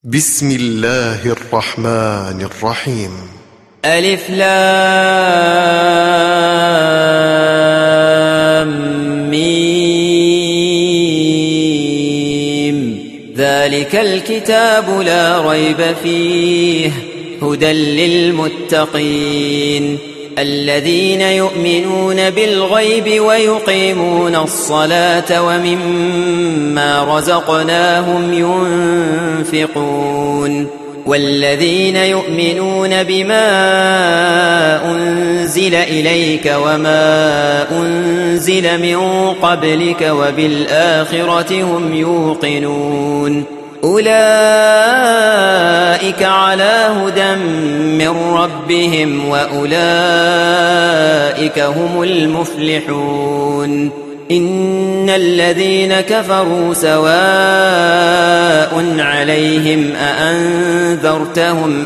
بسم الله الرحمن الرحيم. ألف لام ميم. ذلك الكتاب لا ريب فيه هدى للمتقين الذين يؤمنون بالغيب ويقيمون الصلاة ومما رزقناهم ينفقون والذين يؤمنون بما أنزل إليك وما أنزل من قبلك وبالآخرة هم يوقنون أولئك على هدى من ربهم وأولئك هم المفلحون إن الذين كفروا سواء عليهم أأنذرتهم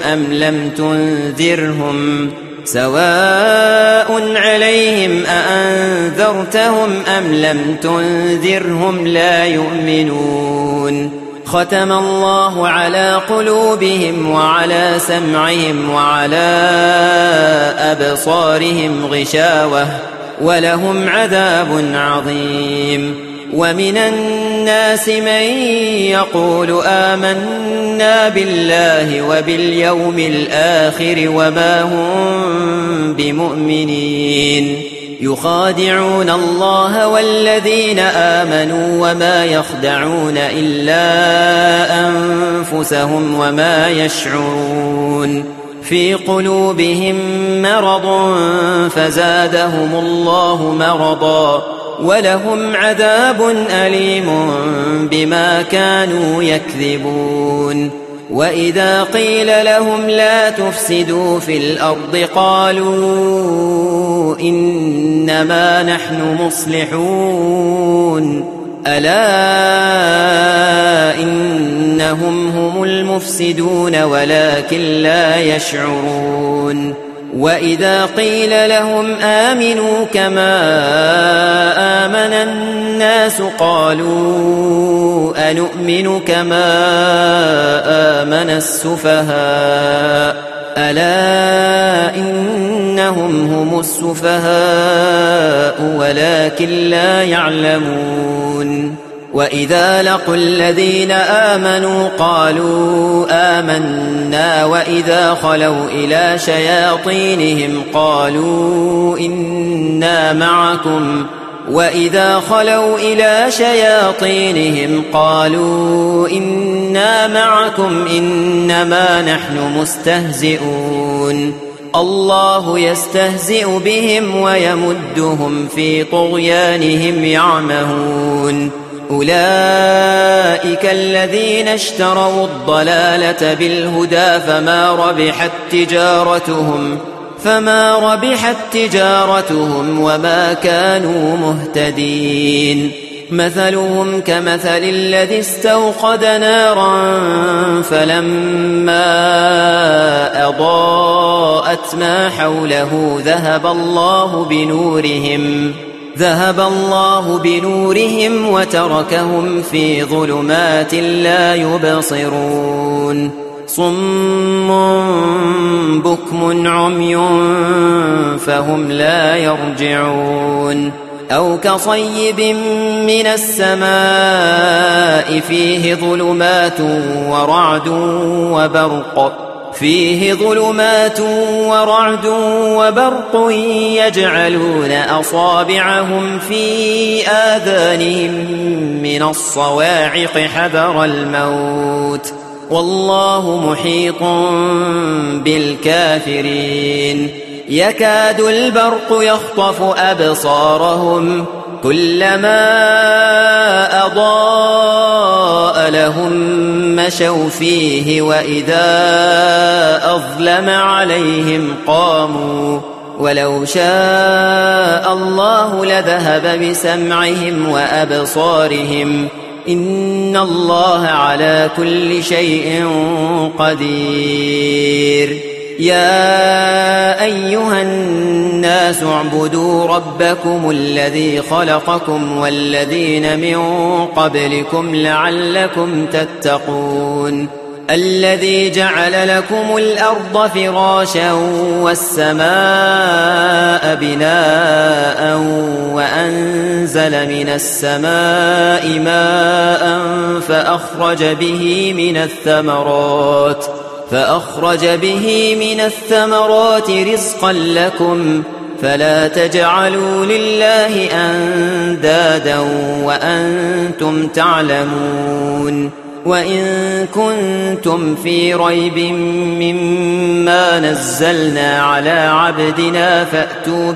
أم لم تنذرهم لا يؤمنون ختم الله على قلوبهم وعلى سمعهم وعلى أبصارهم غشاوة ولهم عذاب عظيم ومن الناس من يقول آمنا بالله وباليوم الآخر وما هم بمؤمنين يخادعون الله والذين آمنوا وما يخدعون إلا أنفسهم وما يشعرون في قلوبهم مرض فزادهم الله مرضا ولهم عذاب أليم بما كانوا يكذبون وإذا قيل لهم لا تفسدوا في الأرض قالوا إنما نحن مصلحون ألا إنهم هم المفسدون ولكن لا يشعرون وإذا قيل لهم آمنوا كما آمن الناس قالوا أنؤمن كما آمن السفهاء ألا إنهم هم السفهاء ولكن لا يعلمون وإذا لقوا الذين آمنوا قالوا آمنا وإذا خلوا إلى شياطينهم قالوا إنا معكم إنما نحن مستهزئون الله يستهزئ بهم ويمدهم في طغيانهم يعمهون أولئك الذين اشتروا الضلالة بالهدى فما ربحت تجارتهم وما كانوا مهتدين مثلهم كمثل الذي استوقد نارا فلما أضاءت ما حوله ذهب الله بنورهم وتركهم في ظلمات لا يبصرون صم بكم عمي فهم لا يرجعون أو كصيب من السماء فيه ظلمات ورعد يجعلون أصابعهم في آذانهم من الصواعق حذر الموت والله محيط بالكافرين يكاد البرق يخطف أبصارهم كلما أضاء لهم مشوا فيه وإذا أظلم عليهم قاموا ولو شاء الله لذهب بسمعهم وأبصارهم إن الله على كل شيء قدير يا أيها الناس اعبدوا ربكم الذي خلقكم والذين من قبلكم لعلكم تتقون الذي جعل لكم الأرض فراشا والسماء بناء وأنزل من السماء ماء فأخرج به من الثمرات رزقا لكم فلا تجعلوا لله أندادا وأنتم تعلمون وإن كنتم في ريب مما نزلنا على عبدنا فأتوا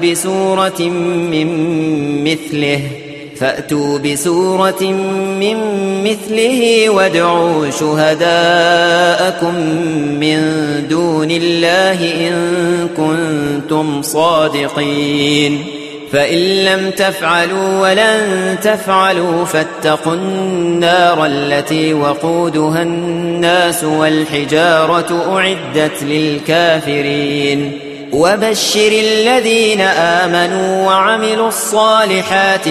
بسورة من مثله وادعوا شهداءكم من دون الله إن كنتم صادقين فإن لم تفعلوا ولن تفعلوا فاتقوا النار التي وقودها الناس والحجارة أعدت للكافرين وبشر الذين آمنوا وعملوا الصالحات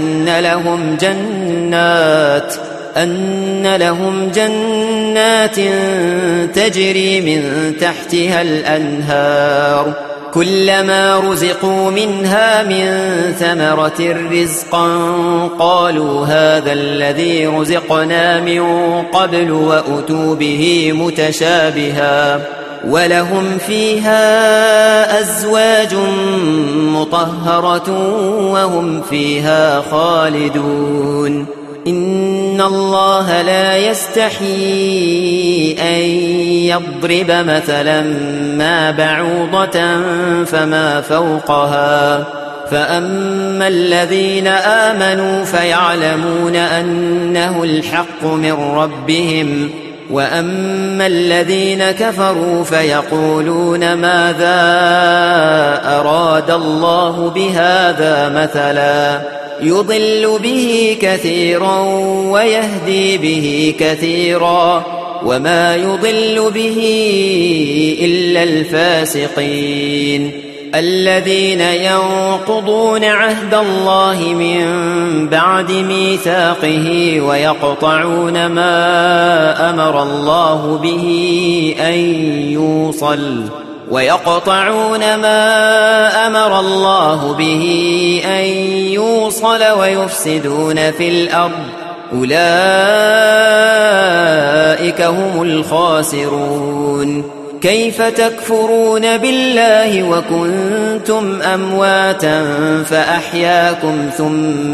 أن لهم جنات تجري من تحتها الأنهار كلما رزقوا منها من ثمرة رزقا قالوا هذا الذي رزقنا من قبل وأتوا به متشابها ولهم فيها أزواج مطهرة وهم فيها خالدون إن الله لا يستحيي أن يضرب مثلا ما بعوضة فما فوقها فأما الذين آمنوا فيعلمون أنه الحق من ربهم وأما الذين كفروا فيقولون ماذا أراد الله بهذا مثلا يضل به كثيرا ويهدي به كثيرا وما يضل به إلا الفاسقين الذين ينقضون عهد الله من بعد ميثاقه ويقطعون ما أمر الله به أن يوصل ويفسدون في الأرض أولئك هم الخاسرون كيف تكفرون بالله وكنتم أمواتا فأحياكم ثم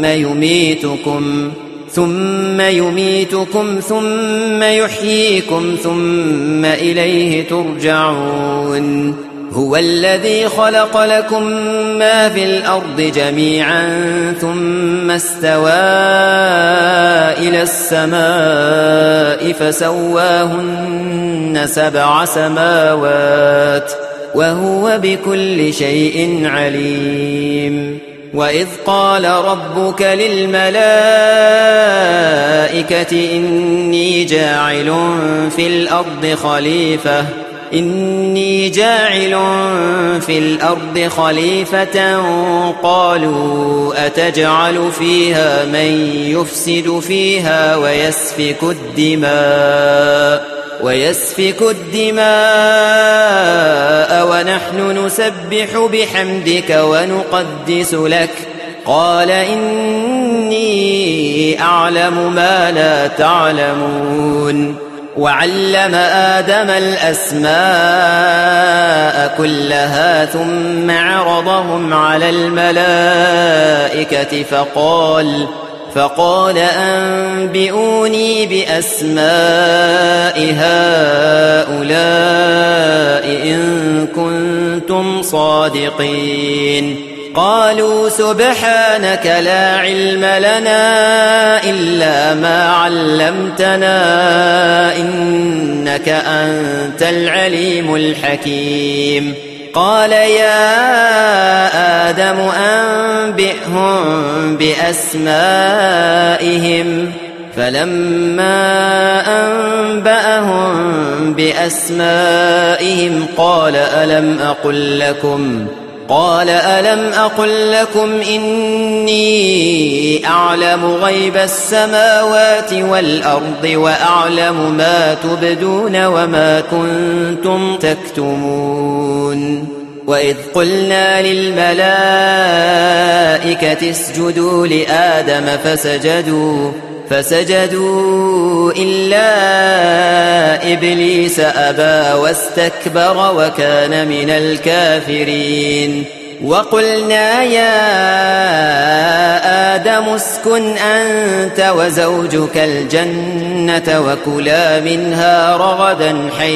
يميتكم ثم يحييكم ثم إليه ترجعون هو الذي خلق لكم ما في الأرض جميعا ثم استوى إلى السماء فسواهن 7 سماوات وهو بكل شيء عليم وإذ قال ربك للملائكة إني جاعل في الأرض خليفة قالوا أتجعل فيها من يفسد فيها ويسفك الدماء ونحن نسبح بحمدك ونقدس لك قال إني أعلم ما لا تعلمون وعلم آدم الأسماء كلها ثم عرضهم على الملائكة فقال أنبئوني بأسماء هؤلاء إن كنتم صادقين قالوا سبحانك لا علم لنا إلا ما علمتنا إنك أنت العليم الحكيم قال يا آدم أنبئهم بأسمائهم فلما أنبأهم بأسمائهم قال قال ألم أقل لكم إني أعلم غيب السماوات والأرض وأعلم ما تبدون وما كنتم تكتمون وإذ قلنا للملائكة اسجدوا لآدم فسجدوا إلا إبليس أبى واستكبر وكان من الكافرين وقلنا يا آدم اسكن أنت وزوجك الجنة وكلا منها رغدا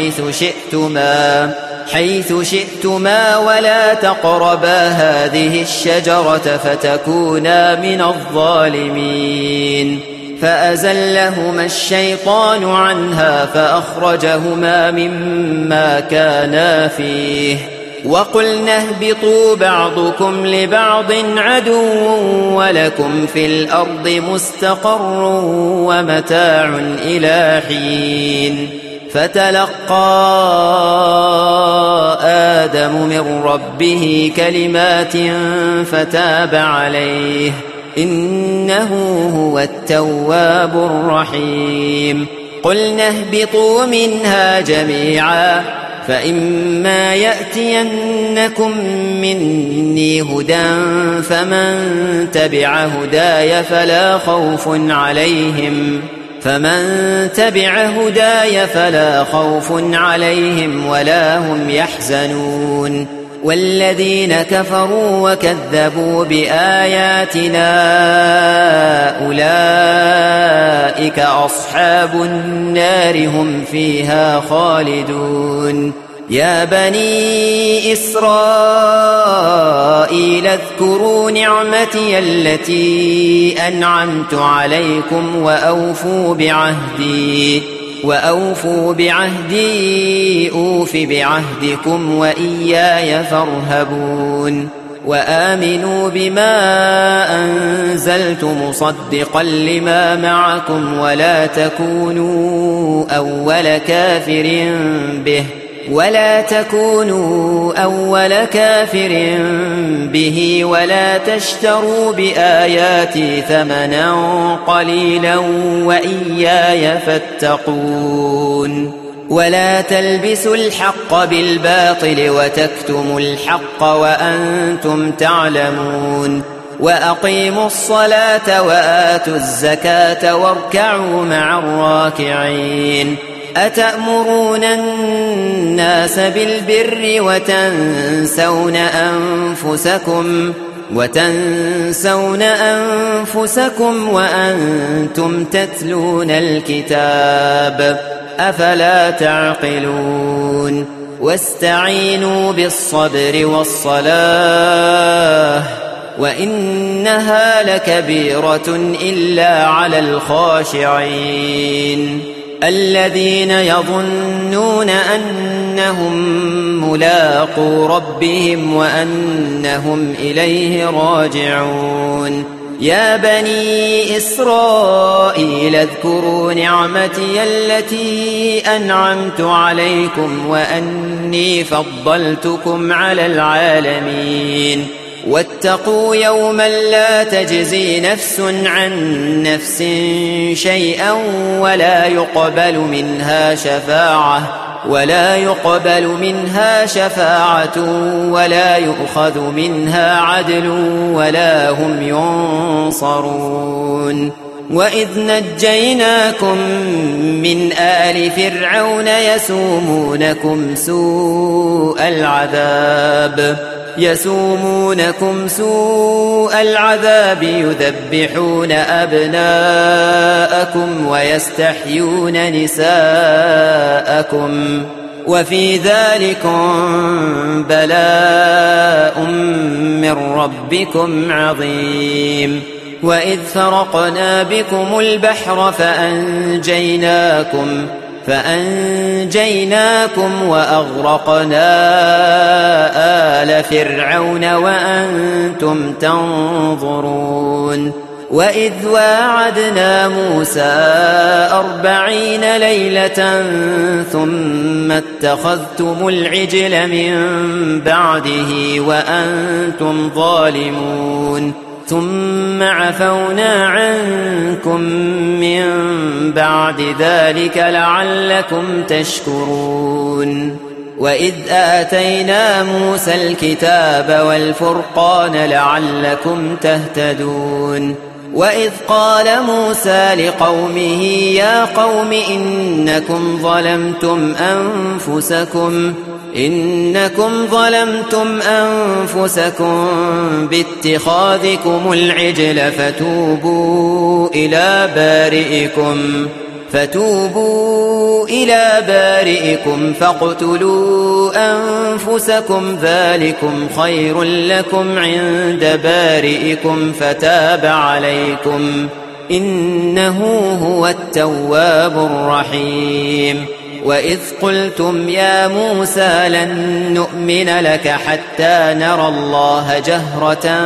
حيث شئتما ولا تقربا هذه الشجرة فتكونا من الظالمين فأزلهما الشيطان عنها فأخرجهما مما كانا فيه وقلنا اهبطوا بعضكم لبعض عدو ولكم في الأرض مستقر ومتاع إلى حين فتلقى آدم من ربه كلمات فتاب عليه إنه هو التواب الرحيم قلنا اهبطوا منها جميعا فإما يأتينكم مني هدى فمن تبع هداي فلا خوف عليهم ولا هم يحزنون والذين كفروا وكذبوا بآياتنا أولئك أصحاب النار هم فيها خالدون يا بني إسرائيل اذكروا نعمتي التي أنعمت عليكم وأوفوا بعهدي أوف بعهدكم وإياي فارهبون وآمنوا بما أنزلت مصدقا لما معكم ولا تكونوا أول كافر به ولا تشتروا بآياتي ثمنا قليلا وإياي فاتقون ولا تلبسوا الحق بالباطل وتكتموا الحق وأنتم تعلمون وأقيموا الصلاة وآتوا الزكاة واركعوا مع الراكعين أتأمرون الناس بالبر وتنسون أنفسكم وأنتم تتلون الكتاب أفلا تعقلون واستعينوا بالصبر والصلاة وإنها لكبيرة إلا على الخاشعين الذين يظنون أنهم ملاقو ربهم وأنهم إليه راجعون يا بني إسرائيل اذكروا نعمتي التي أنعمت عليكم وأني فضلتكم على العالمين واتقوا يوما لا تجزي نفس عن نفس شيئا ولا يقبل منها شفاعة ولا يؤخذ منها عدل ولا هم ينصرون وإذ نجيناكم من آل فرعون يسومونكم سوء العذاب يذبحون أبناءكم ويستحيون نساءكم وفي ذلكم بلاء من ربكم عظيم وإذ فرقنا بكم البحر فأنجيناكم وأغرقنا آل فرعون وأنتم تنظرون وإذ واعدنا موسى 40 ليلة ثم اتخذتم العجل من بعده وأنتم ظالمون ثم عفونا عنكم من بعد ذلك لعلكم تشكرون وإذ آتينا موسى الكتاب والفرقان لعلكم تهتدون وإذ قال موسى لقومه يا قوم إنكم ظلمتم أنفسكم باتخاذكم العجل فتوبوا إلى بارئكم فاقتلوا أنفسكم ذلكم خير لكم عند بارئكم فتاب عليكم إنه هو التواب الرحيم وإذ قلتم يا موسى لن نؤمن لك حتى نرى الله جهرة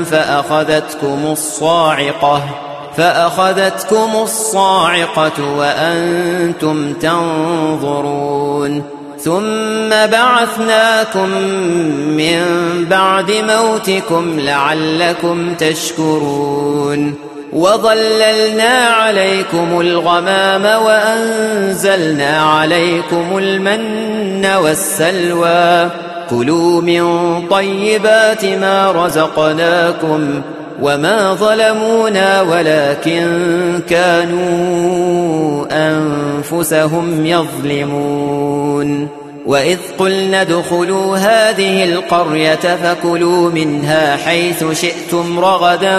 فأخذتكم الصاعقة وأنتم تنظرون ثم بعثناكم من بعد موتكم لعلكم تشكرون وظللنا عليكم الغمام وأنزلنا عليكم المن والسلوى كلوا من طيبات ما رزقناكم وما ظلمونا ولكن كانوا أنفسهم يظلمون وإذ قلنا ادخلوا هذه القرية فكلوا منها حيث شئتم رغدا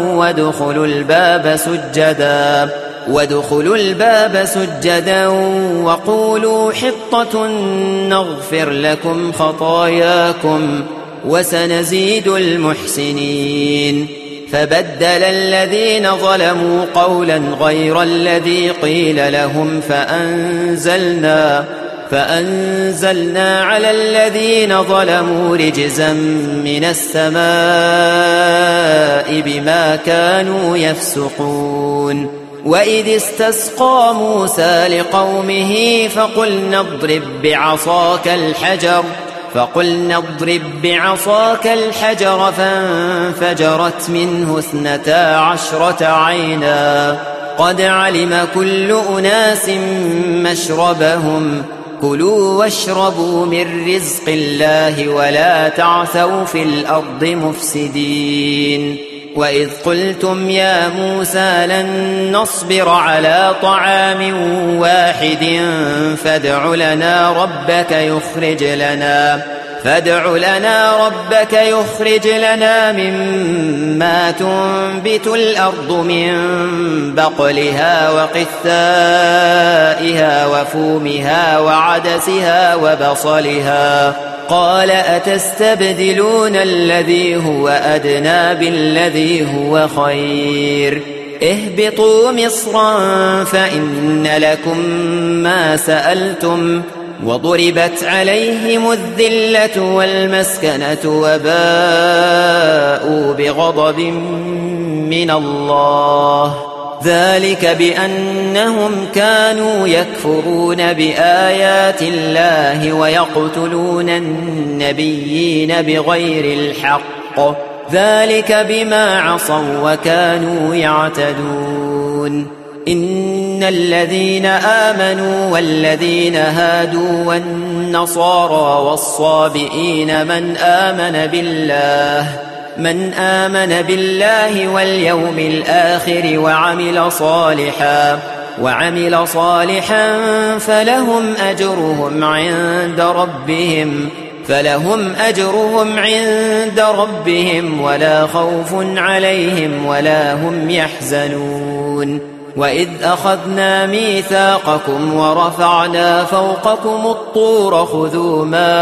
وادخلوا الباب سجدا وقولوا حطة نغفر لكم خطاياكم وسنزيد المحسنين فبدل الذين ظلموا قولا غير الذي قيل لهم فأنزلنا على الذين ظلموا رجزا من السماء بما كانوا يفسقون وإذ استسقى موسى لقومه فقلنا اضرب بعصاك الحجر فانفجرت منه 12 عينا قد علم كل أناس مشربهم كلوا واشربوا من رزق الله ولا تعثوا في الأرض مفسدين وإذ قلتم يا موسى لن نصبر على طعام واحد فادع لنا ربك يخرج لنا مما تنبت الأرض من بقلها وقثائها وفومها وعدسها وبصلها قال أتستبدلون الذي هو أدنى بالذي هو خير اهبطوا مصرا فإن لكم ما سألتم وضربت عليهم الذلة والمسكنة وباءوا بغضب من الله ذلك بأنهم كانوا يكفرون بآيات الله ويقتلون النبيين بغير الحق ذلك بما عصوا وكانوا يعتدون إن الذين آمنوا والذين هادوا والنصارى والصابئين من آمن بالله واليوم الآخر وعمل صالحا فلهم أجرهم عند ربهم ولا خوف عليهم ولا هم يحزنون وإذ أخذنا ميثاقكم ورفعنا فوقكم الطور خذوا ما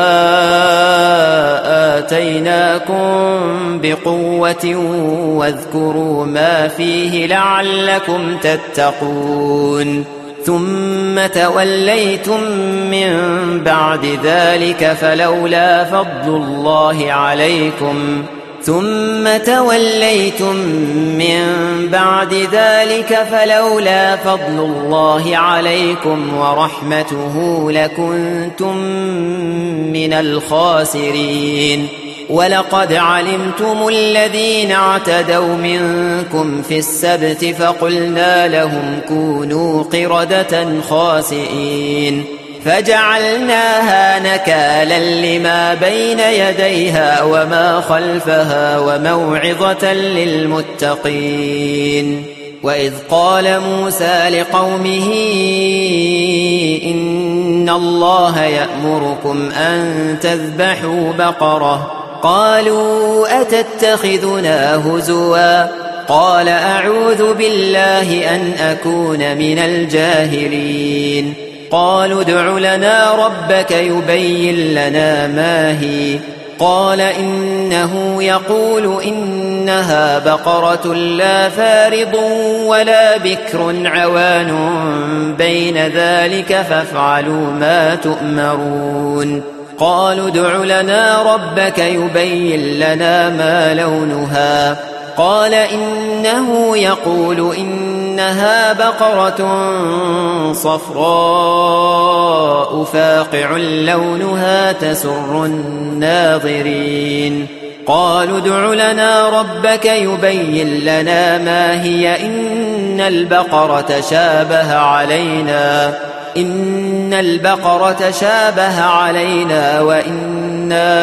آتيناكم بقوة واذكروا ما فيه لعلكم تتقون ثم توليتم من بعد ذلك فلولا فضل الله عليكم ثم توليتم من بعد ذلك فلولا فضل الله عليكم ورحمته لكنتم من الخاسرين. ولقد علمتم الذين اعتدوا منكم في السبت فقلنا لهم كونوا قردة خاسئين فجعلناها نكالا لما بين يديها وما خلفها وموعظة للمتقين. وإذ قال موسى لقومه إن الله يأمركم أن تذبحوا بقرة قالوا أتتخذنا هزوا قال أعوذ بالله أن أكون من الجاهلين. قالوا ادع لنا ربك يبين لنا ما هي قال إنه يقول إنها بقرة لا فارض ولا بكر عوان بين ذلك فافعلوا ما تؤمرون. قالوا ادع لنا ربك يبين لنا ما لونها قال إنه يقول إنها بقرة صفراء فاقع لونها تسر الناظرين. قالوا ادع لنا ربك يبين لنا ما هي إن البقرة شابه علينا وإنا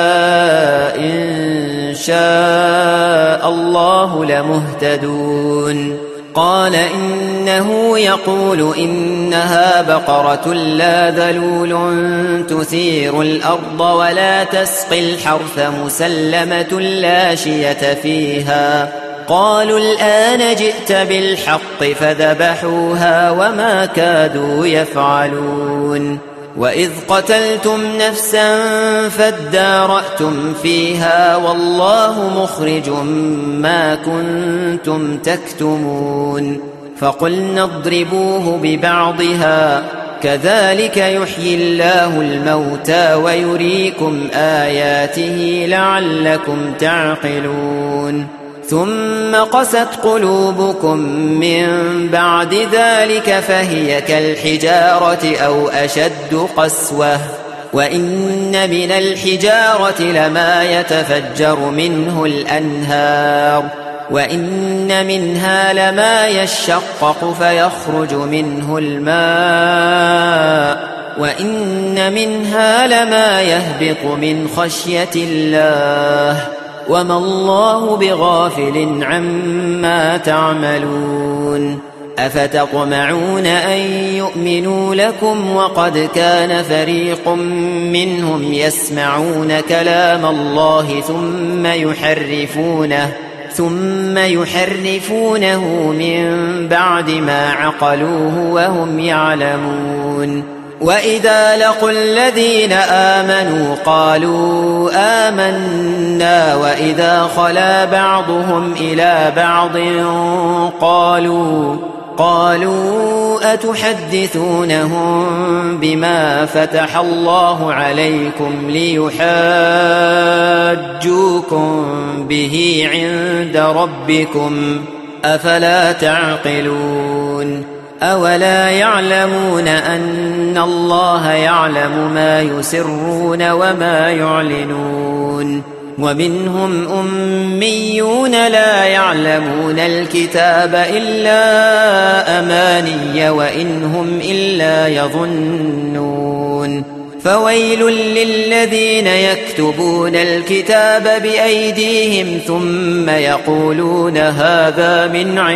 إن شاء الله لمهتدون. قال إنه يقول إنها بقرة لا ذلول تثير الأرض ولا تسقي الحرث مسلمة لا شية فيها. قالوا الآن جئت بالحق فذبحوها وما كادوا يفعلون. وإذ قتلتم نفسا فادارأتم فيها والله مخرج ما كنتم تكتمون. فقلنا اضربوه ببعضها كذلك يحيي الله الموتى ويريكم آياته لعلكم تعقلون. ثم قست قلوبكم من بعد ذلك فهي كالحجارة أو أشد قسوة وإن من الحجارة لما يتفجر منه الأنهار وإن منها لما يشقق فيخرج منه الماء وإن منها لما يهبط من خشية الله وما الله بغافل عما تعملون. أفتطمعون أن يؤمنوا لكم وقد كان فريق منهم يسمعون كلام الله ثم يحرفونه من بعد ما عقلوه وهم يعلمون. وإذا لقوا الذين آمنوا قالوا آمنا وإذا خلا بعضهم إلى بعض قالوا أتحدثونهم بما فتح الله عليكم ليحاجوكم به عند ربكم أفلا تعقلون. أولا يعلمون أن الله يعلم ما يسرون وما يعلنون. ومنهم أميون لا يعلمون الكتاب إلا أماني وإن هم إلا يظنون. فويل للذين يكتبون الكتاب بأيديهم ثم يقولون هذا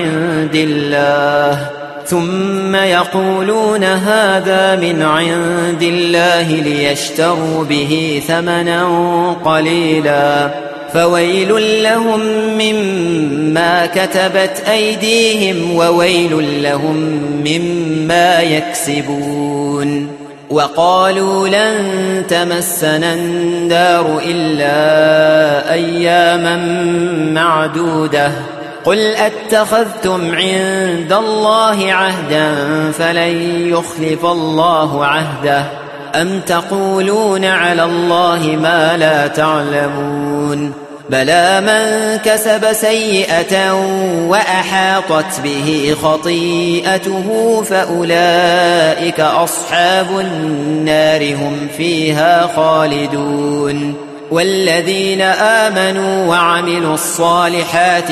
من عند الله ليشتروا به ثمنا قليلا فويل لهم مما كتبت أيديهم وويل لهم مما يكسبون. وقالوا لن تمسنا النار إلا أياما معدودة قل أتخذتم عند الله عهدا فلن يخلف الله عهده أم تقولون على الله ما لا تعلمون. بلى من كسب سيئة وأحاطت به خطيئته فأولئك أصحاب النار هم فيها خالدون والذين آمنوا وعملوا الصالحات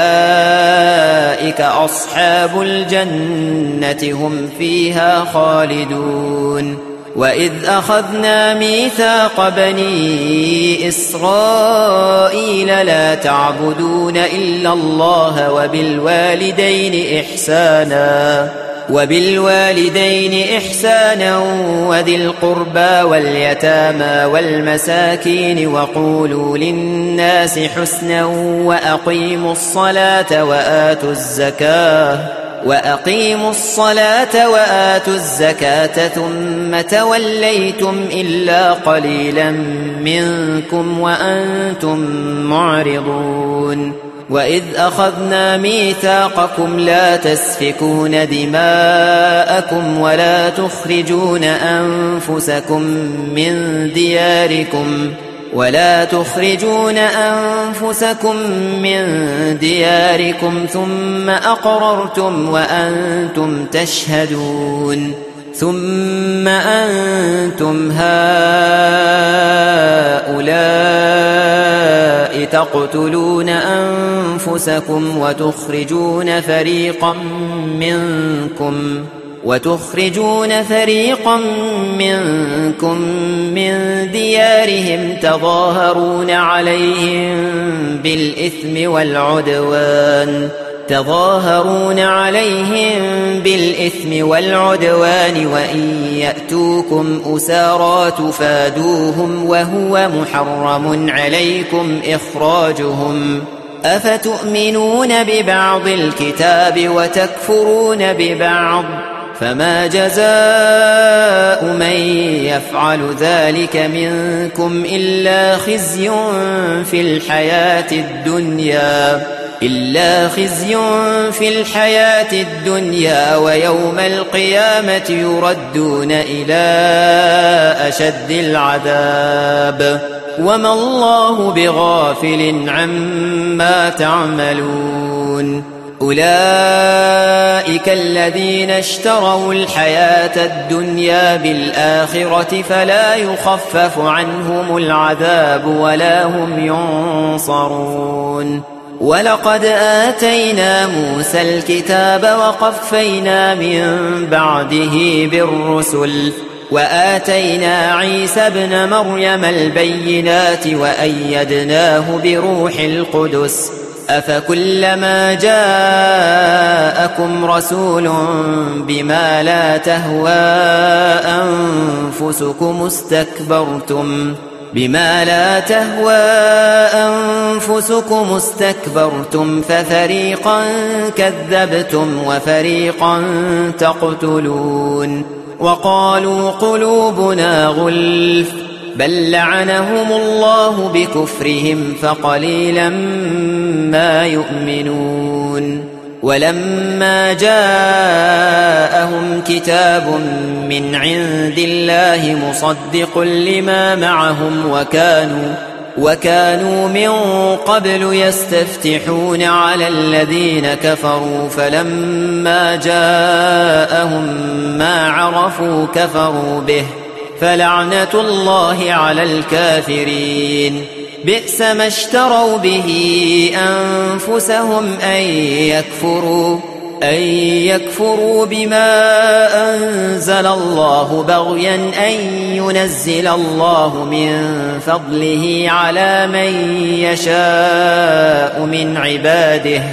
أولئك أصحاب الجنة هم فيها خالدون وإذ أخذنا ميثاق بني إسرائيل لا تعبدون إلا الله وبالوالدين إحسانا وذي القربى واليتامى والمساكين وقولوا للناس حسنا وأقيموا الصلاة وآتوا الزكاة ثم توليتم إلا قليلا منكم وأنتم معرضون وإذ أخذنا ميثاقكم لا تسفكون دماءكم ولا تخرجون أنفسكم من دياركم ثم أقررتم وأنتم تشهدون ثم أنتم هؤلاء تقتلون أنفسكم وتخرجون فريقا منكم من ديارهم تظاهرون عليهم بالإثم والعدوان وإن يأتوكم أسارى تفادوهم وهو محرم عليكم إخراجهم أفتؤمنون ببعض الكتاب وتكفرون ببعض فما جزاء من يفعل ذلك منكم إلا خزي في الحياة الدنيا ويوم القيامة يردون إلى أشد العذاب وما الله بغافل عما تعملون أولئك الذين اشتروا الحياة الدنيا بالآخرة فلا يخفف عنهم العذاب ولا هم ينصرون ولقد آتينا موسى الكتاب وقفينا من بعده بالرسل وآتينا عيسى ابن مريم البينات وأيدناه بروح القدس أفكلما جاءكم رسول بما لا تهوى أنفسكم استكبرتم ففريقا كذبتم وفريقا تقتلون وقالوا قلوبنا غلف بل لعنهم الله بكفرهم فقليلا ما يؤمنون ولما جاءهم كتاب من عند الله مصدق لما معهم وكانوا من قبل يستفتحون على الذين كفروا فلما جاءهم ما عرفوا كفروا به فلعنة الله على الكافرين بئس ما اشتروا به أنفسهم أن يكفروا بما أنزل الله بغيا أن ينزل الله من فضله على من يشاء من عباده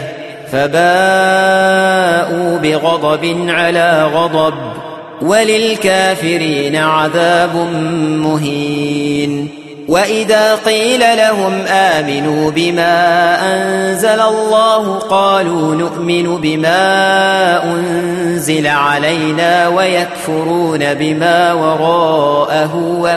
فباءوا بغضب على غضب وللكافرين عذاب مهين وإذا قيل لهم آمنوا بما أنزل الله قالوا نؤمن بما أنزل علينا ويكفرون بما وراءه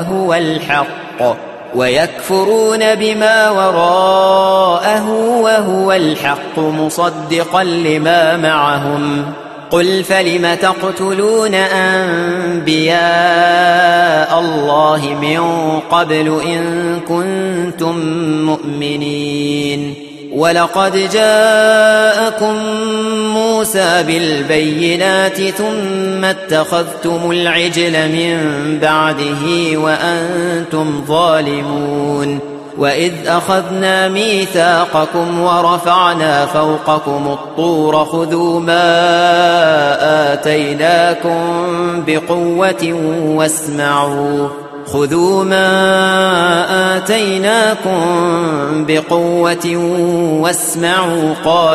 وهو الحق مصدقا لما معهم قل فلم تقتلون أنبياء الله من قبل إن كنتم كنتم مؤمنين. ولقد جاءكم موسى بالبينات ثم اتخذتم العجل من بعده وأنتم ظالمون. وإذ أخذنا ميثاقكم ورفعنا فوقكم الطور خذوا ما آتيناكم بقوة واسمعوا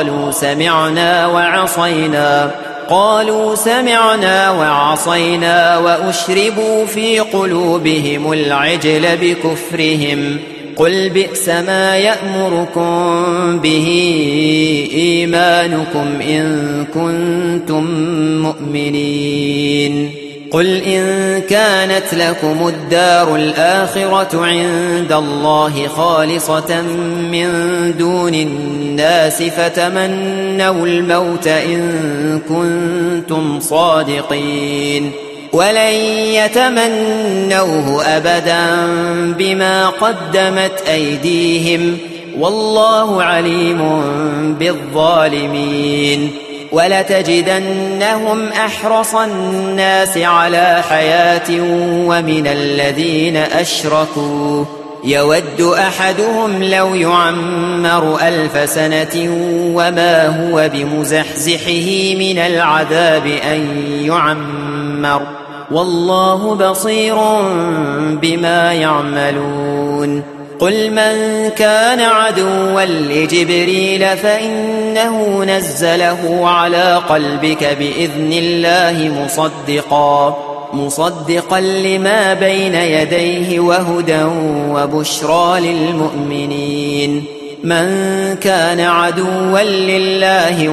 قالوا سمعنا وعصينا وأشربوا في قلوبهم العجل بكفرهم. قل بئس ما يأمركم به إيمانكم إن كنتم مؤمنين. قل إن كانت لكم الدار الآخرة عند الله خالصة من دون الناس فتمنوا الموت إن كنتم صادقين. ولن يتمنوه أبدا بما قدمت أيديهم والله عليم بالظالمين. ولتجدنهم أحرص الناس على حياة ومن الذين أشركوا يود أحدهم لو يعمر 1000 سنة وما هو بمزحزحه من العذاب أن يعمر والله بصير بما يعملون. قل من كان عدوا لجبريل فإنه نزله على قلبك بإذن الله مصدقا لما بين يديه وهدى وبشرى للمؤمنين. من كان عدوا لله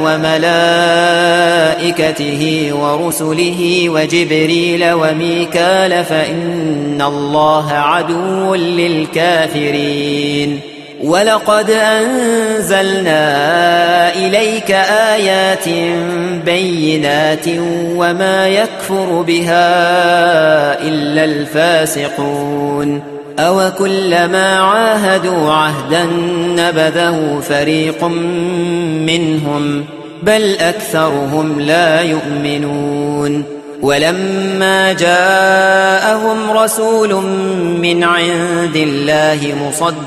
وملائكته ورسله وجبريل وميكال فإن الله عدو للكافرين. ولقد أنزلنا إليك آيات بينات وما يكفر بها إلا الفاسقون. أوكلما عاهدوا عهدا نبذه فريق منهم بل أكثرهم لا يؤمنون. ولما جاءهم رسول من عند الله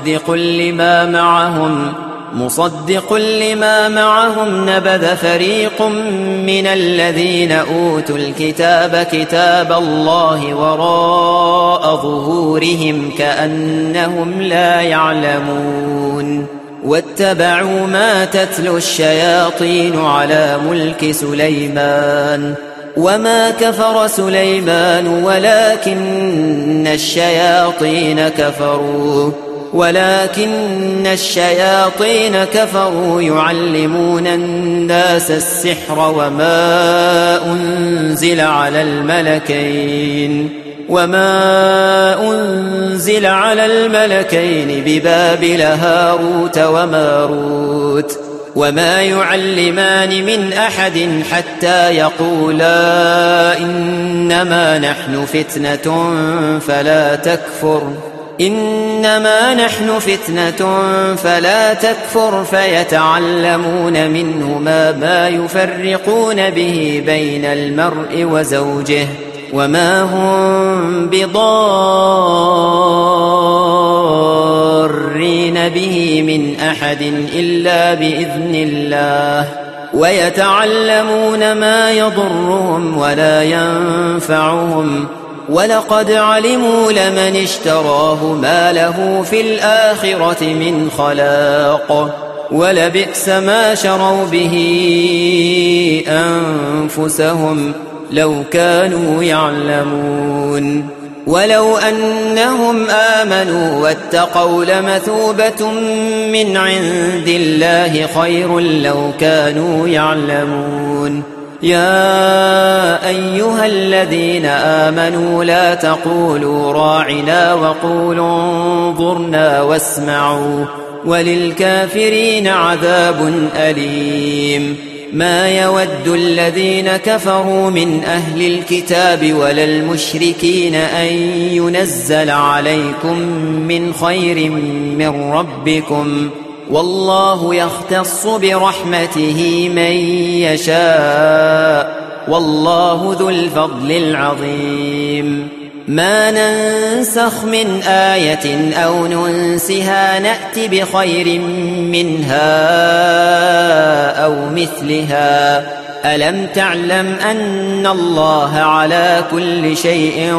مصدق لما معهم نبذ فريق من الذين أوتوا الكتاب كتاب الله وراء ظهورهم كأنهم لا يعلمون. واتبعوا ما تتلو الشياطين على ملك سليمان وما كفر سليمان ولكن الشياطين كفروا يعلمون الناس السحر وما أنزل على الملكين ببابل هاروت وماروت وما يعلمان من أحد حتى يقولا إنما نحن فتنة فلا تكفر فيتعلمون منهما ما يفرقون به بين المرء وزوجه وما هم بضارين به من أحد إلا بإذن الله ويتعلمون ما يضرهم ولا ينفعهم ولقد علموا لمن اشتراه ما له في الآخرة من خلاق ولبئس ما شروا به أنفسهم لو كانوا يعلمون. ولو أنهم آمنوا واتقوا لمثوبة من عند الله خير لو كانوا يعلمون. يا أيها الذين آمنوا لا تقولوا راعنا وقولوا انظرنا واسمعوا وللكافرين عذاب أليم. ما يود الذين كفروا من أهل الكتاب ولا المشركين أن ينزل عليكم من خير من ربكم، والله يختص برحمته من يشاء، والله ذو الفضل العظيم. ما ننسخ من آية أو ننسها نأت بخير منها أو مثلها. ألم تعلم أن الله على كل شيء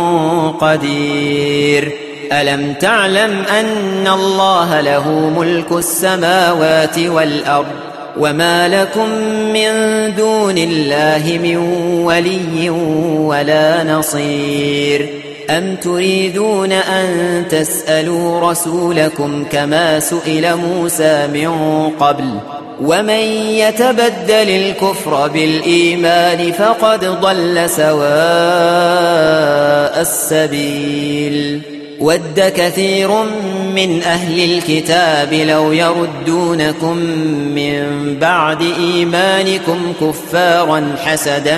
قدير؟ ألم تعلم أن الله له ملك السماوات والأرض، وما لكم من دون الله من ولي ولا نصير؟ أم تريدون أن تسألوا رسولكم كما سئل موسى من قبل؟ ومن يتبدل الكفر بالإيمان فقد ضل سواء السبيل. ود كثير من أهل الكتاب لو يردونكم من بعد إيمانكم كفارا حسدا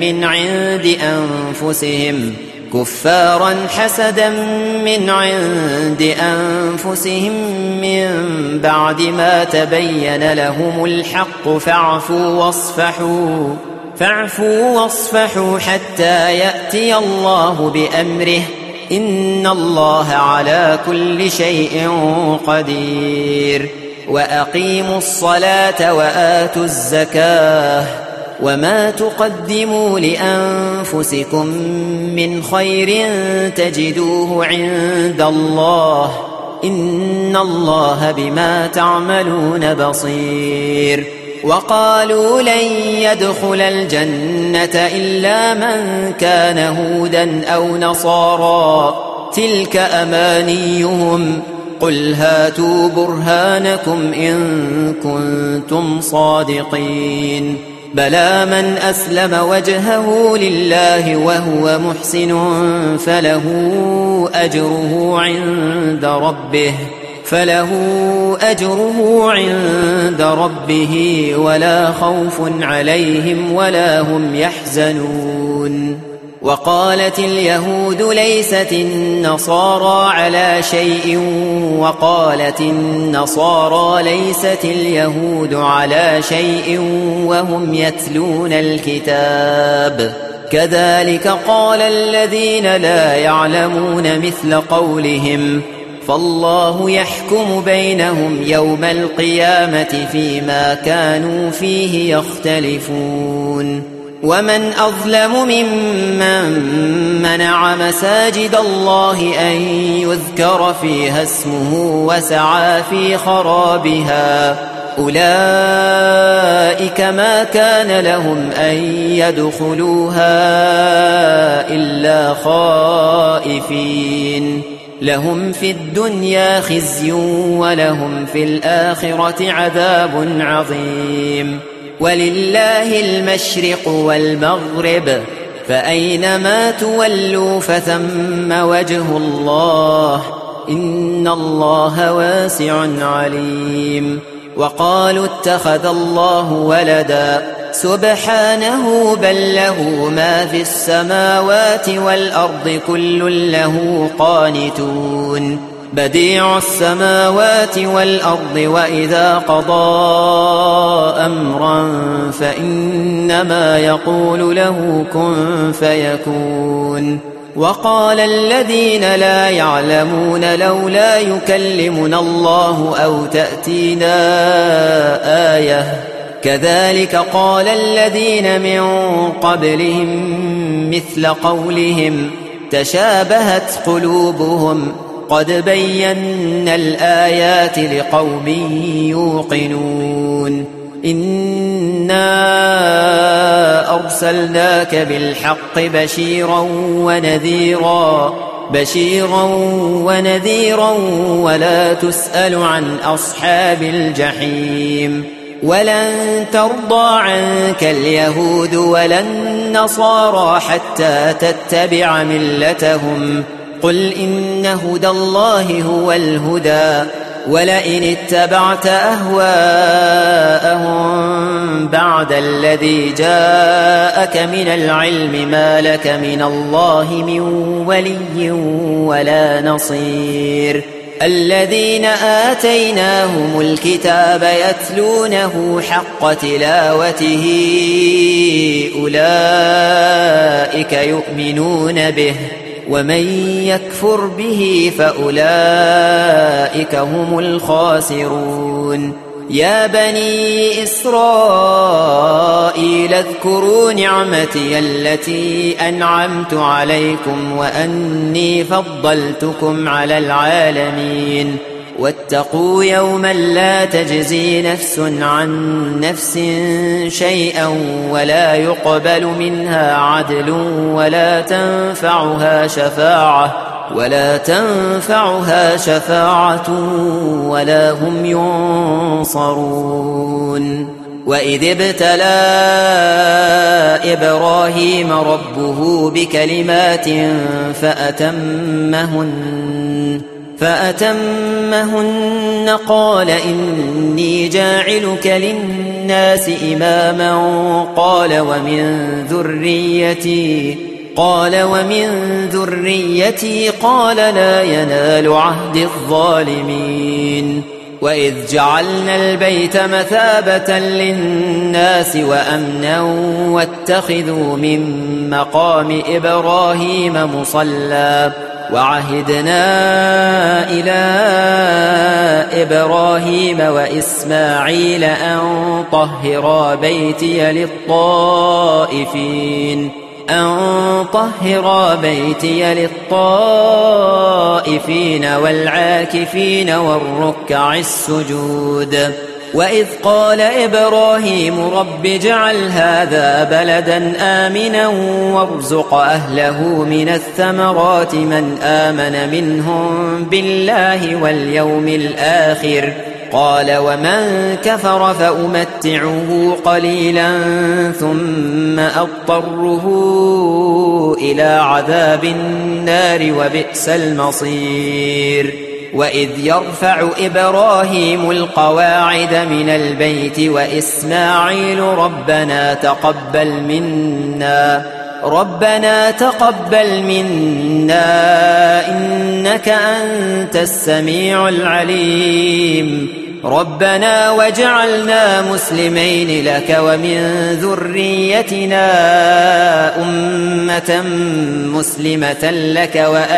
من عند أنفسهم من بعد ما تبين لهم الحق فاعفوا واصفحوا حتى يأتي الله بأمره، إن الله على كل شيء قدير. وأقيموا الصلاة وآتوا الزكاة، وما تقدموا لأنفسكم من خير تجدوه عند الله، إن الله بما تعملون بصير. وقالوا لن يدخل الجنة إلا من كان هودا أو نصارى، تلك أمانيهم، قل هاتوا برهانكم إن كنتم صادقين. بلى من أسلم وجهه لله وهو محسن فله أجره عند ربه ولا خوف عليهم ولا هم يحزنون. وقالت اليهود ليست النصارى على شيء، وقالت النصارى ليست اليهود على شيء وهم يتلون الكتاب، كذلك قال الذين لا يعلمون مثل قولهم، فالله يحكم بينهم يوم القيامة فيما كانوا فيه يختلفون. ومن أظلم ممن منع مساجد الله أن يذكر فيها اسمه وسعى في خرابها، أولئك ما كان لهم أن يدخلوها إلا خائفين، لهم في الدنيا خزي ولهم في الآخرة عذاب عظيم. ولله المشرق والمغرب، فأينما تولوا فثم وجه الله، إن الله واسع عليم. وقالوا اتخذ الله ولدا، سبحانه بل له ما في السماوات والأرض كل له قانتون. بديع السماوات والأرض، وإذا قضى أمرا فإنما يقول له كن فيكون. وقال الذين لا يعلمون لولا يكلمنا الله أو تأتينا آية، كذلك قال الذين من قبلهم مثل قولهم تشابهت قلوبهم، قد بينا الآيات لقوم يوقنون. إنا أرسلناك بالحق بشيرا ونذيرا ولا تسأل عن أصحاب الجحيم. ولن ترضى عنك اليهود ولا النصارى حتى تتبع ملتهم، قل إن هدى الله هو الهدى، ولئن اتبعت أهواءهم بعد الذي جاءك من العلم ما لك من الله من ولي ولا نصير. الذين آتيناهم الكتاب يتلونه حق تلاوته أولئك يؤمنون به ومن يكفر به فأولئك هم الخاسرون. يا بني إسرائيل اذكروا نعمتي التي أنعمت عليكم وأني فضلتكم على العالمين. واتقوا يوما لا تجزي نفس عن نفس شيئا ولا يقبل منها عدل ولا تنفعها شفاعة ولا هم ينصرون. وإذ ابتلى إبراهيم ربه بكلمات فأتمهن قال إني جاعلك للناس إماما قال ومن ذريتي قال لا ينال عهد الظالمين. وإذ جعلنا البيت مثابة للناس وأمنا واتخذوا من مقام إبراهيم مصلى وعهدنا إلى إبراهيم وإسماعيل أن طهرا بيتي للطائفين والعاكفين والركع السجود. وإذ قال إبراهيم رب اجعل هذا بلدا آمنا وارزق أهله من الثمرات من آمن منهم بالله واليوم الآخر قال ومن كفر فأمتعه قليلا ثم أضطره إلى عذاب النار وبئس المصير. وإذ يرفع إبراهيم القواعد من البيت وإسماعيل ربنا تقبل منا إنك أنت السميع العليم ربنا واجعلنا مسلمين لك ومن ذريتنا أمة مسلمة لك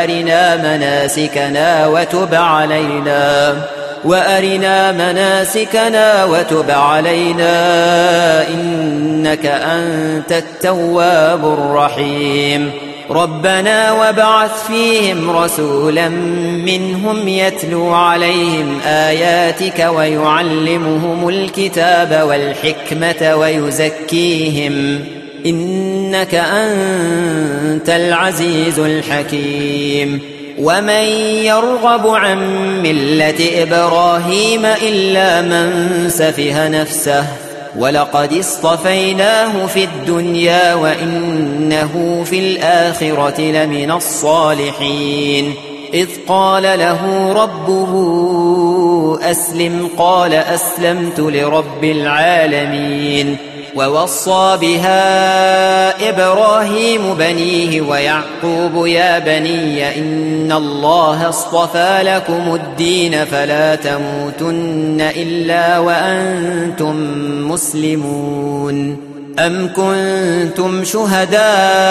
وأرنا مناسكنا وتب علينا إنك أنت التواب الرحيم. ربنا وابعث فيهم رسولا منهم يتلو عليهم آياتك ويعلمهم الكتاب والحكمة ويزكيهم إنك أنت العزيز الحكيم. ومن يرغب عن ملة إبراهيم إلا من سفه نفسه ولقد اصطفيناه في الدنيا وإنه في الآخرة لمن الصالحين. إذ قال له ربه أسلم قال أسلمت لرب العالمين. ووصى بها إبراهيم بنيه ويعقوب يا بني إن الله اصطفى لكم الدين فلا تموتن إلا وأنتم مسلمون. أم كنتم شهداء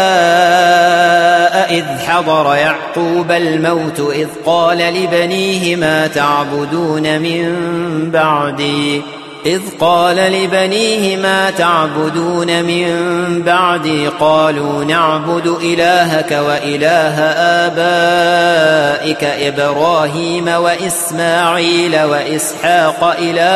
إذ حضر يعقوب الموت إذ قال لبنيه ما تعبدون من بعدي قالوا نعبد إلهك وإله آبائك إبراهيم وإسماعيل وإسحاق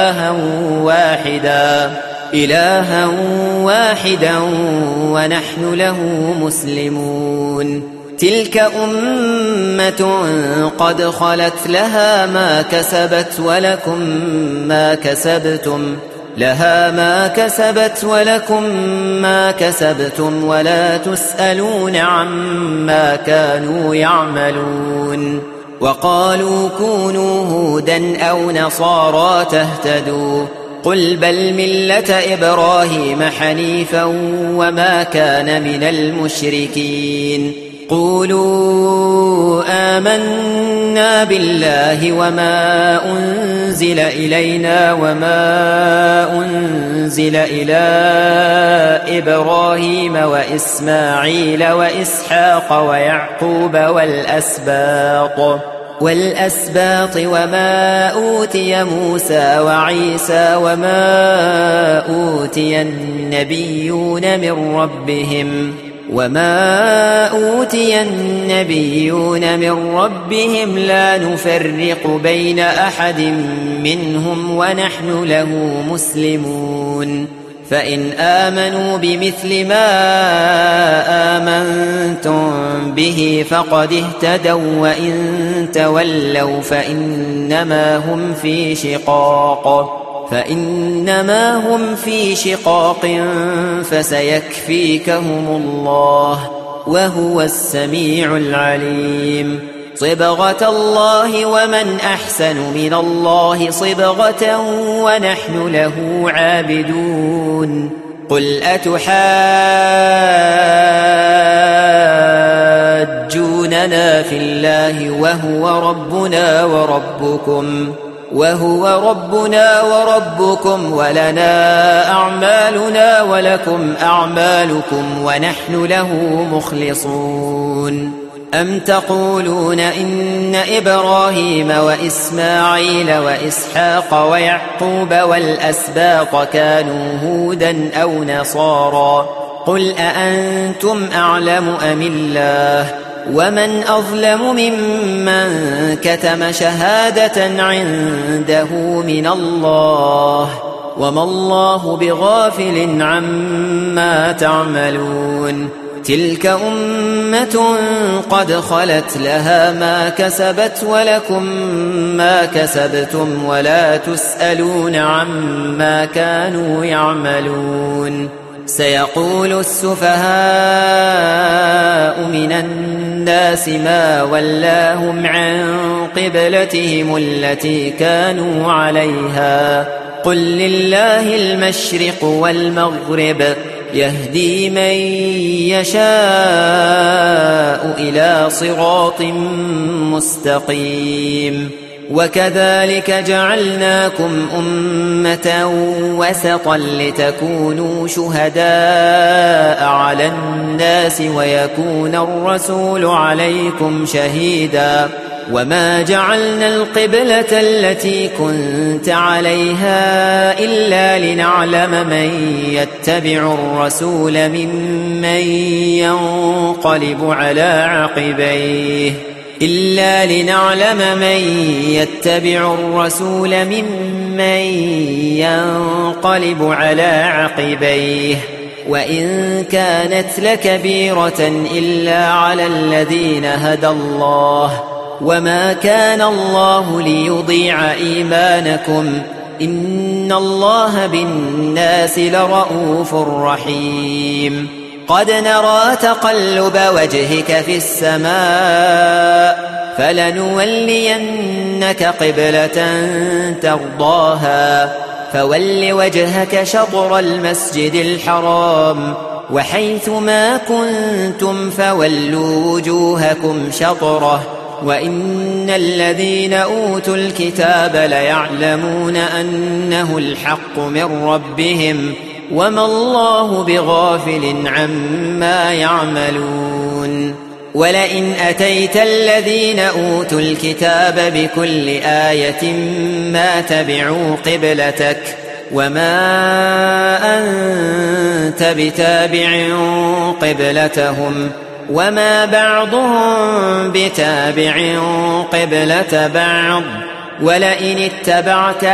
إلها واحدا ونحن له مسلمون. تلك أمة قد خلت لها ما كسبت ولكم ما كسبتم ولا تسألون عما كانوا يعملون. وقالوا كونوا هودا أو نصارى تهتدوا قل بل ملة إبراهيم حنيفا وما كان من المشركين قولوا آمنا بالله وما أنزل إلينا وما أنزل إلى إبراهيم وإسماعيل وإسحاق ويعقوب والأسباط وما أوتي موسى وعيسى وما أوتي النبيون من ربهم لا نفرق بين أحد منهم ونحن له مسلمون فإن آمنوا بمثل ما آمنتم به فقد اهتدوا وإن تولوا فإنما هم في شقاق فسيكفيكهم الله وهو السميع العليم صبغة الله ومن أحسن من الله صبغة ونحن له عابدون قل أتحاجوننا في الله وهو ربنا وربكم ولنا أعمالنا ولكم أعمالكم ونحن له مخلصون أم تقولون إن إبراهيم وإسماعيل وإسحاق ويعقوب والأسباط كانوا هودا أو نصارى قل أأنتم أعلم أم الله ومن أظلم ممن كتم شهادة عنده من الله وما الله بغافل عما تعملون تلك أمة قد خلت لها ما كسبت ولكم ما كسبتم ولا تسألون عما كانوا يعملون سيقول السفهاء من الناس ما ولاهم عن قبلتهم التي كانوا عليها قل لله المشرق والمغرب يهدي من يشاء إلى صراط مستقيم وكذلك جعلناكم أمة وسطا لتكونوا شهداء على الناس ويكون الرسول عليكم شهيدا وما جعلنا القبلة التي كنت عليها إلا لنعلم من يتبع الرسول ممن ينقلب على عقبيه وإن كانت لكبيرة إلا على الذين هدى الله وما كان الله ليضيع إيمانكم إن الله بالناس لرؤوف رحيم قد نرى تقلب وجهك في السماء فلنولينك قبلة ترضاها فول وجهك شطر المسجد الحرام وحيث ما كنتم فولوا وجوهكم شطره وإن الذين أوتوا الكتاب ليعلمون أنه الحق من ربهم وما الله بغافل عما يعملون ولئن أتيت الذين أوتوا الكتاب بكل آية ما تبعوا قبلتك وما أنت بتابع قبلتهم وما بعضهم بتابع قبلة بعض ولئن اتبعت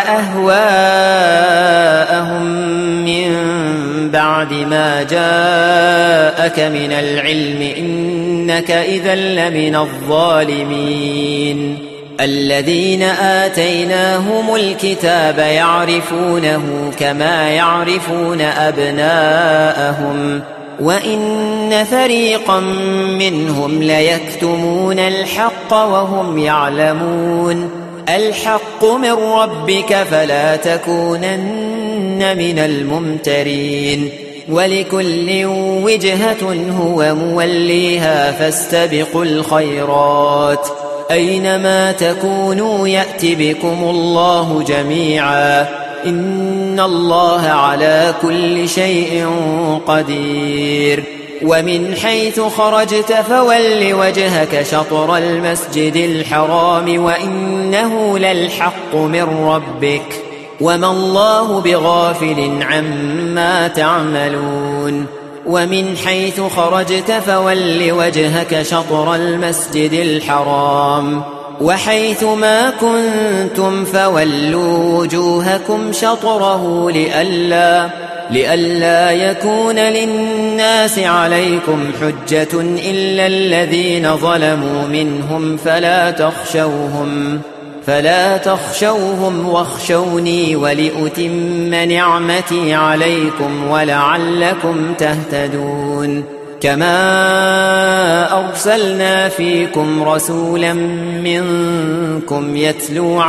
أهواءهم من بعد ما جاءك من العلم إنك إذا لمن الظالمين الذين آتيناهم الكتاب يعرفونه كما يعرفون أبناءهم وإن فريقا منهم ليكتمون الحق وهم يعلمون. الحق من ربك فلا تكونن من الممترين. ولكل وجهة هو موليها فاستبقوا الخيرات أينما تكونوا يأت بكم الله جميعا إن الله على كل شيء قدير. ومن حيث خرجت فول وجهك شطر المسجد الحرام وإنه للحق من ربك وما الله بغافل عما تعملون. ومن حيث خرجت فول وجهك شطر المسجد الحرام وحيث ما كنتم فولوا وجوهكم شطره لئلا يكون للناس عليكم حجة إلا الذين ظلموا منهم فلا تخشوهم واخشوني ولأتم نعمتي عليكم ولعلكم تهتدون. كما أرسلنا فيكم رسولا منكم يتلو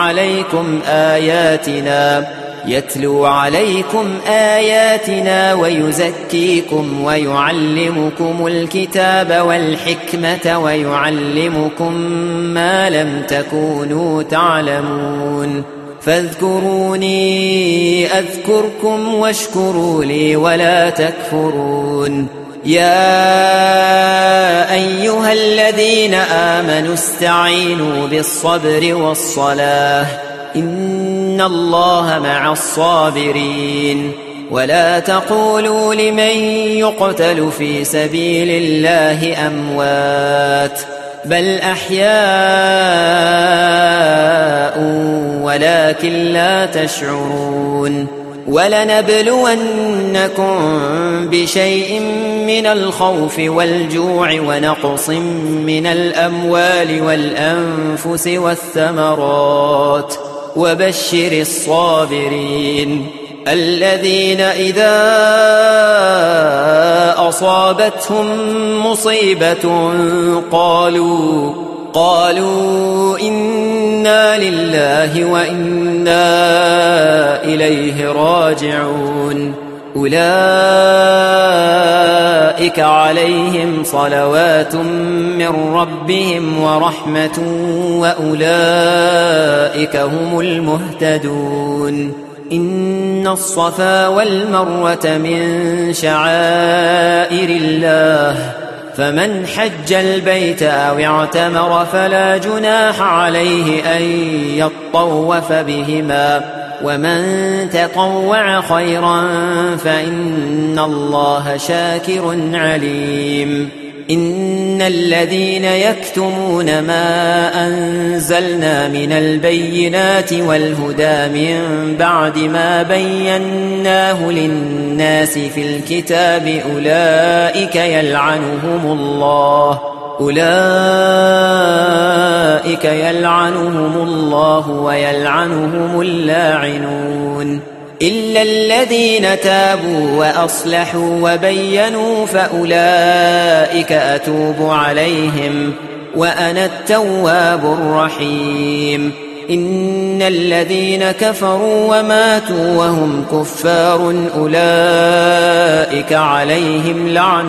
عليكم آياتنا ويزكيكم ويعلمكم الكتاب والحكمة ويعلمكم ما لم تكونوا تعلمون. فاذكروني أذكركم واشكروا لي ولا تكفرون. يا أيها الذين آمنوا استعينوا بالصبر والصلاة إن الله مع الصابرين. ولا تقولوا لمن يقتل في سبيل الله أموات بل أحياء ولكن لا تشعرون. ولنبلونكم بشيء من الخوف والجوع ونقص من الأموال والأنفس والثمرات وبشر الصابرين الذين إذا أصابتهم مصيبة قالوا إنا لله وإنا إليه راجعون. أولئك عليهم صلوات من ربهم ورحمة وأولئك هم المهتدون. إن الصفا والمروة من شعائر الله فمن حج البيت أو اعتمر فلا جناح عليه أن يطوف بهما ومن تطوع خيرا فإن الله شاكر عليم. إن الذين يكتمون ما أنزلنا من البينات والهدى من بعد ما بيناه للناس في الكتاب أولئك يلعنهم الله ويلعنهم اللاعنون إلا الذين تابوا وأصلحوا وبينوا فأولئك أتوب عليهم وأنا التواب الرحيم. إن الذين كفروا وماتوا وهم كفار أولئك عليهم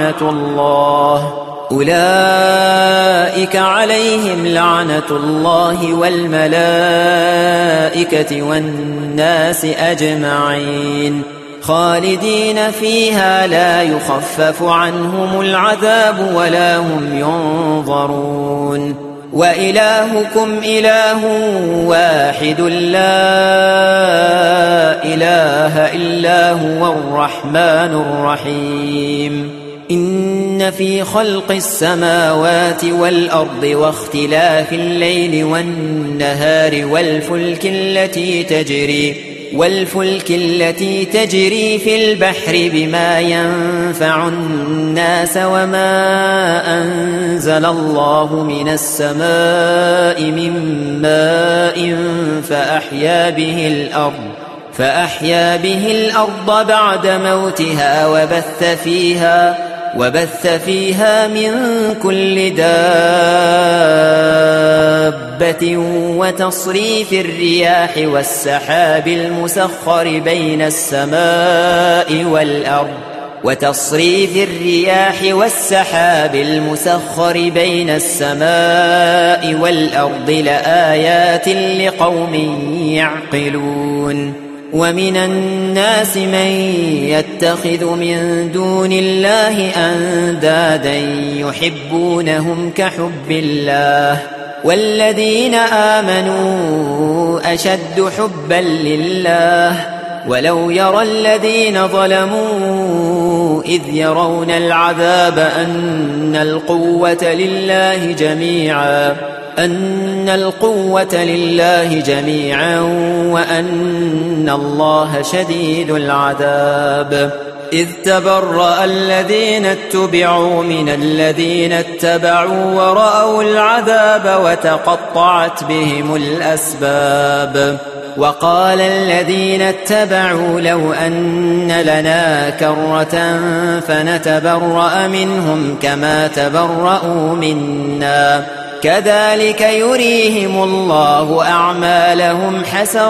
لعنة الله والملائكة والناس أجمعين خالدين فيها لا يخفف عنهم العذاب ولا هم ينظرون. وإلهكم إله واحد لا إله إلا هو الرحمن الرحيم. إن في خلق السماوات والأرض واختلاف الليل والنهار والفلك التي تجري في البحر بما ينفع الناس وما أنزل الله من السماء من ماء فأحيا به الأرض بعد موتها وبث فيها من كل دابة وتصريف الرياح والسحاب المسخر بين السماء والأرض لآيات لقوم يعقلون ومن الناس من يتخذ من دون الله أندادا يحبونهم كحب الله والذين آمنوا أشد حبا لله ولو يرى الذين ظلموا إذ يرون العذاب أن القوة لله جميعا وأن الله شديد العذاب إذ تبرأ الذين اتبعوا من الذين اتبعوا ورأوا العذاب وتقطعت بهم الأسباب وقال الذين اتبعوا لو أن لنا كرة فنتبرأ منهم كما تبرأوا منا كذلك يريهم الله أعمالهم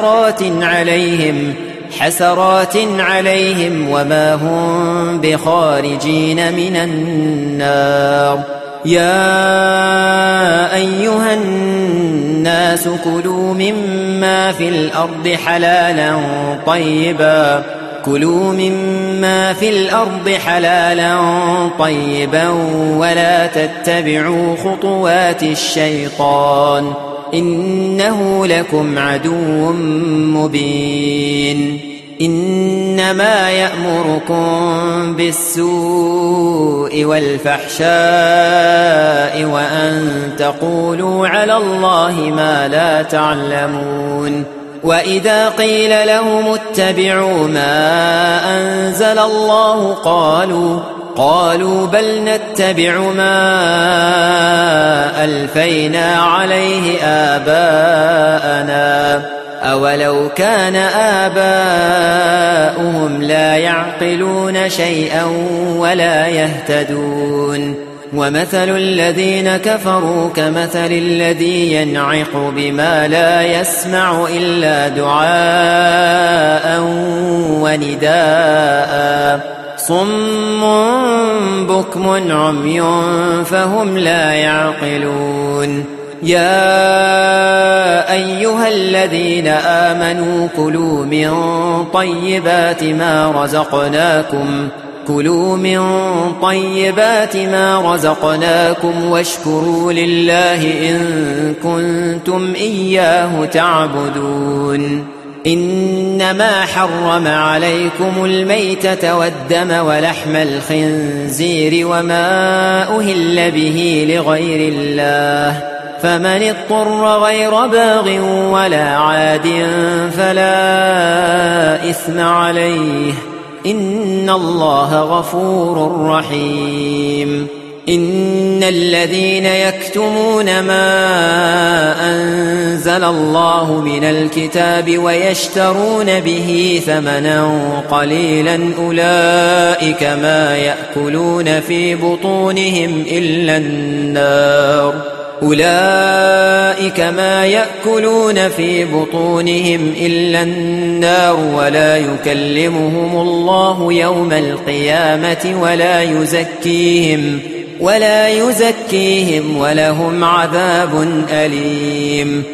حسرات عليهم وما هم بخارجين من النار يا أيها الناس كلوا مما في الأرض حلالا طيبا ولا تتبعوا خطوات الشيطان إنه لكم عدو مبين إنما يأمركم بالسوء والفحشاء وأن تقولوا على الله ما لا تعلمون وإذا قيل لهم اتبعوا ما أنزل الله قالوا بل نتبع ما ألفينا عليه آباءنا أولو كان آباؤهم لا يعقلون شيئا ولا يهتدون ومثل الذين كفروا كمثل الذي ينعق بما لا يسمع إلا دعاء ونداء صم بكم عمي فهم لا يعقلون يا أيها الذين آمنوا كلوا من طيبات ما رزقناكم واشكروا لله إن كنتم إياه تعبدون إنما حرم عليكم الميتة والدم ولحم الخنزير وما أهل به لغير الله فمن اضطر غير باغ ولا عاد فلا إثم عليه إن الله غفور رحيم إن الذين يكتمون ما أنزل الله من الكتاب ويشترون به ثمنا قليلا أولئك ما يأكلون في بطونهم إلا النار ولا يكلمهم الله يوم القيامة ولا يزكيهم ولهم عذاب أليم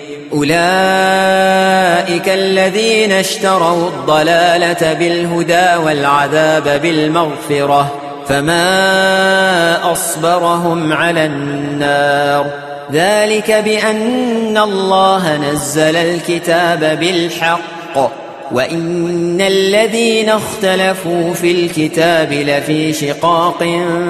أولئك الذين اشتروا الضلالة بالهدى والعذاب بالمغفرة فما أصبرهم على النار ذلك بأن الله نزل الكتاب بالحق وإن الذين اختلفوا في الكتاب لفي شقاق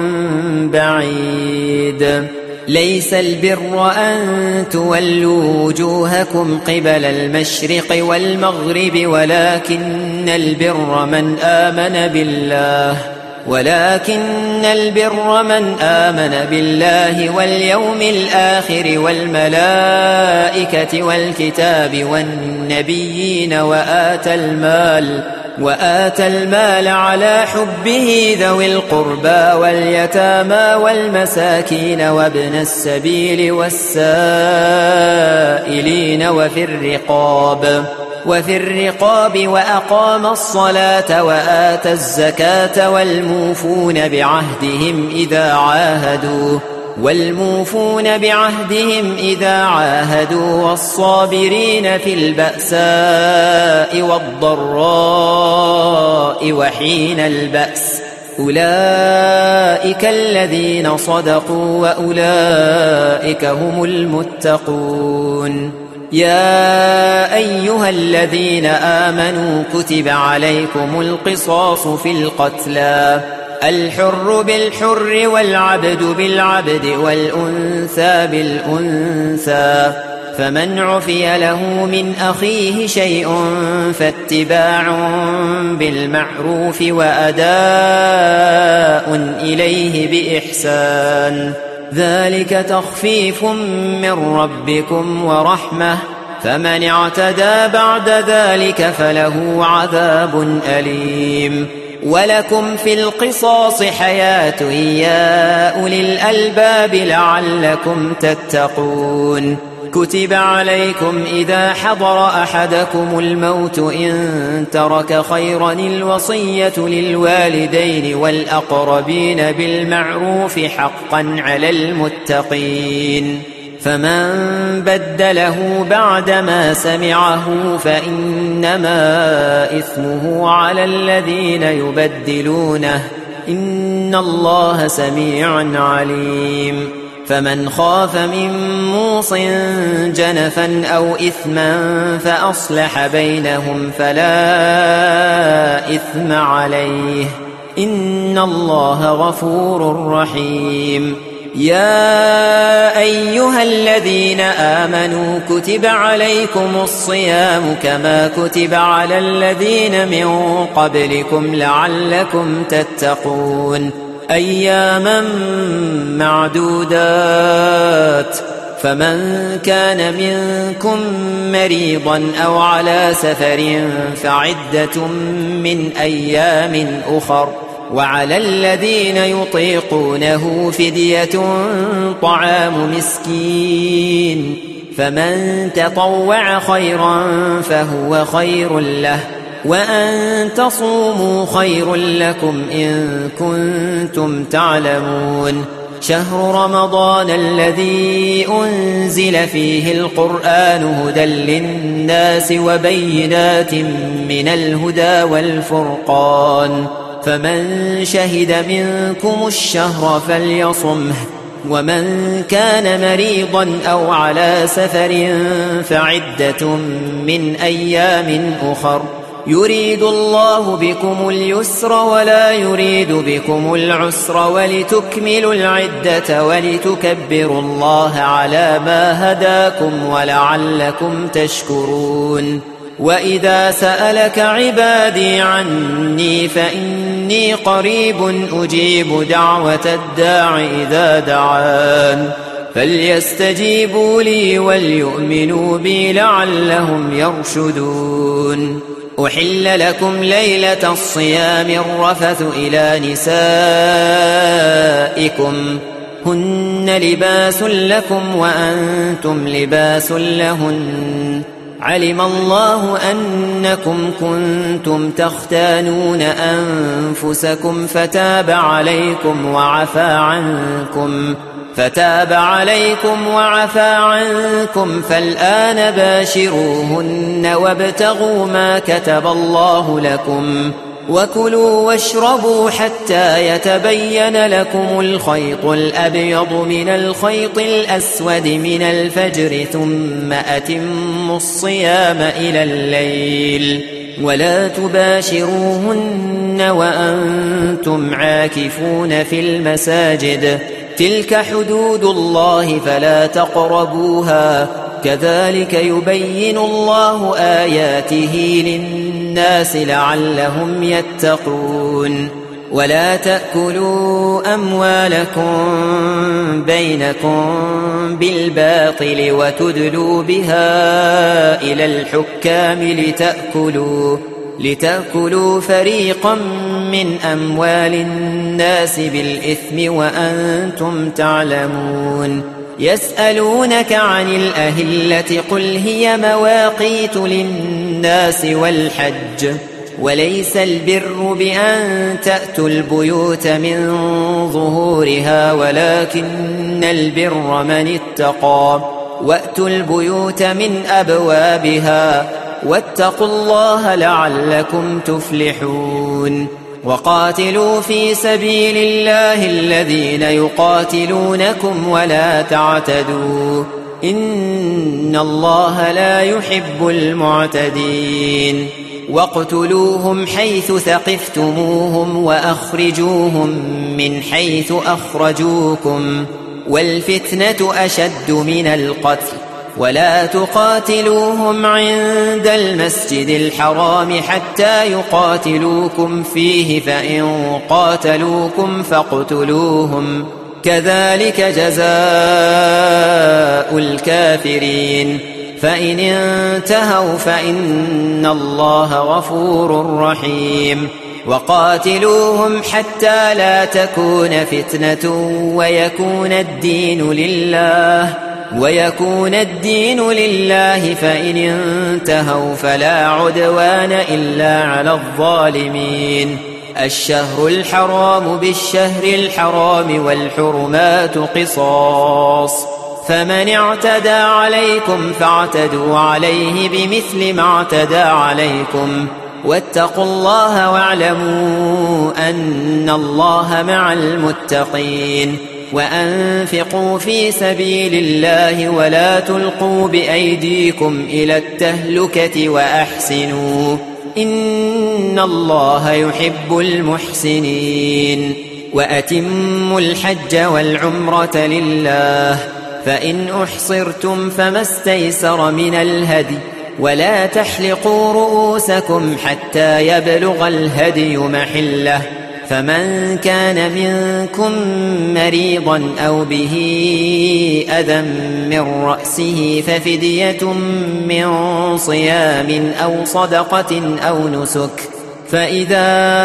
بعيد ليس البر أن تولوا وجوهكم قبل المشرق والمغرب ولكن البر من آمن بالله واليوم الآخر والملائكة والكتاب والنبيين وآتى المال على حبه ذوي القربى واليتامى والمساكين وابن السبيل والسائلين وفي الرقاب وأقام الصلاة وآتى الزكاة والموفون بعهدهم إذا عاهدوا والصابرين في البأساء والضراء وحين البأس أولئك الذين صدقوا وأولئك هم المتقون. يا أيها الذين آمنوا كتب عليكم القصاص في القتلى الحر بالحر والعبد بالعبد والأنثى بالأنثى فمن عفي له من أخيه شيء فاتباع بالمعروف وأداء إليه بإحسان ذلك تخفيف من ربكم ورحمة فمن اعتدى بعد ذلك فله عذاب أليم. ولكم في القصاص حياة يا أولي الألباب لعلكم تتقون. كتب عليكم إذا حضر أحدكم الموت إن ترك خيرا الوصية للوالدين والأقربين بالمعروف حقا على المتقين فمن بدله بعدما سمعه فإنما إثمه على الذين يبدلونه إن الله سميع عليم. فمن خاف من موص جنفا أو إثما فأصلح بينهم فلا إثم عليه إن الله غفور رحيم. يا أيها الذين آمنوا كتب عليكم الصيام كما كتب على الذين من قبلكم لعلكم تتقون أياما معدودات فمن كان منكم مريضا أو على سفر فعدة من أيام أخر وعلى الذين يطيقونه فدية طعام مسكين فمن تطوع خيرا فهو خير له وأن تصوموا خير لكم إن كنتم تعلمون. شهر رمضان الذي أنزل فيه القرآن هدى للناس وبينات من الهدى والفرقان فمن شهد منكم الشهر فليصمه ومن كان مريضا أو على سفر فعدة من أيام أخر يريد الله بكم اليسر ولا يريد بكم العسر ولتكملوا العدة ولتكبروا الله على ما هداكم ولعلكم تشكرون. وإذا سألك عبادي عني فإني قريب أجيب دعوة الداع إذا دعان فليستجيبوا لي وليؤمنوا بي لعلهم يرشدون. أحل لكم ليلة الصيام الرفث إلى نسائكم هن لباس لكم وأنتم لباس لهن علم الله أنكم كنتم تختانون أنفسكم فتاب عليكم وعفى عنكم فالآن باشروهن وابتغوا ما كتب الله لكم وكلوا واشربوا حتى يتبين لكم الخيط الأبيض من الخيط الأسود من الفجر ثم أتموا الصيام إلى الليل ولا تباشروهن وأنتم عاكفون في المساجد تلك حدود الله فلا تقربوها كذلك يبين الله آياته للناس لعلهم يتقون. ولا تأكلوا أموالكم بينكم بالباطل وتدلوا بها إلى الحكام لتأكلوا فريقا من أموال الناس بالإثم وأنتم تعلمون يسألونك عن الأهلة قل هي مواقيت للناس والحج وليس البر بأن تأتوا البيوت من ظهورها ولكن البر من اتقى وأتوا البيوت من أبوابها واتقوا الله لعلكم تفلحون وقاتلوا في سبيل الله الذين يقاتلونكم ولا تعتدوا إن الله لا يحب المعتدين واقتلوهم حيث ثقفتموهم وأخرجوهم من حيث أخرجوكم والفتنة أشد من القتل ولا تقاتلوهم عند المسجد الحرام حتى يقاتلوكم فيه فإن قاتلوكم فاقتلوهم كذلك جزاء الكافرين فإن انتهوا فإن الله غفور رحيم وقاتلوهم حتى لا تكون فتنة ويكون الدين لله فإن انتهوا فلا عدوان إلا على الظالمين الشهر الحرام بالشهر الحرام والحرمات قصاص فمن اعتدى عليكم فاعتدوا عليه بمثل ما اعتدى عليكم واتقوا الله واعلموا أن الله مع المتقين وأنفقوا في سبيل الله ولا تلقوا بأيديكم إلى التهلكة وأحسنوا إن الله يحب المحسنين وأتموا الحج والعمرة لله فإن أحصرتم فما استيسر من الهدي ولا تحلقوا رؤوسكم حتى يبلغ الهدي محله فمن كان منكم مريضا أو به أذى من رأسه ففدية من صيام أو صدقة أو نسك فإذا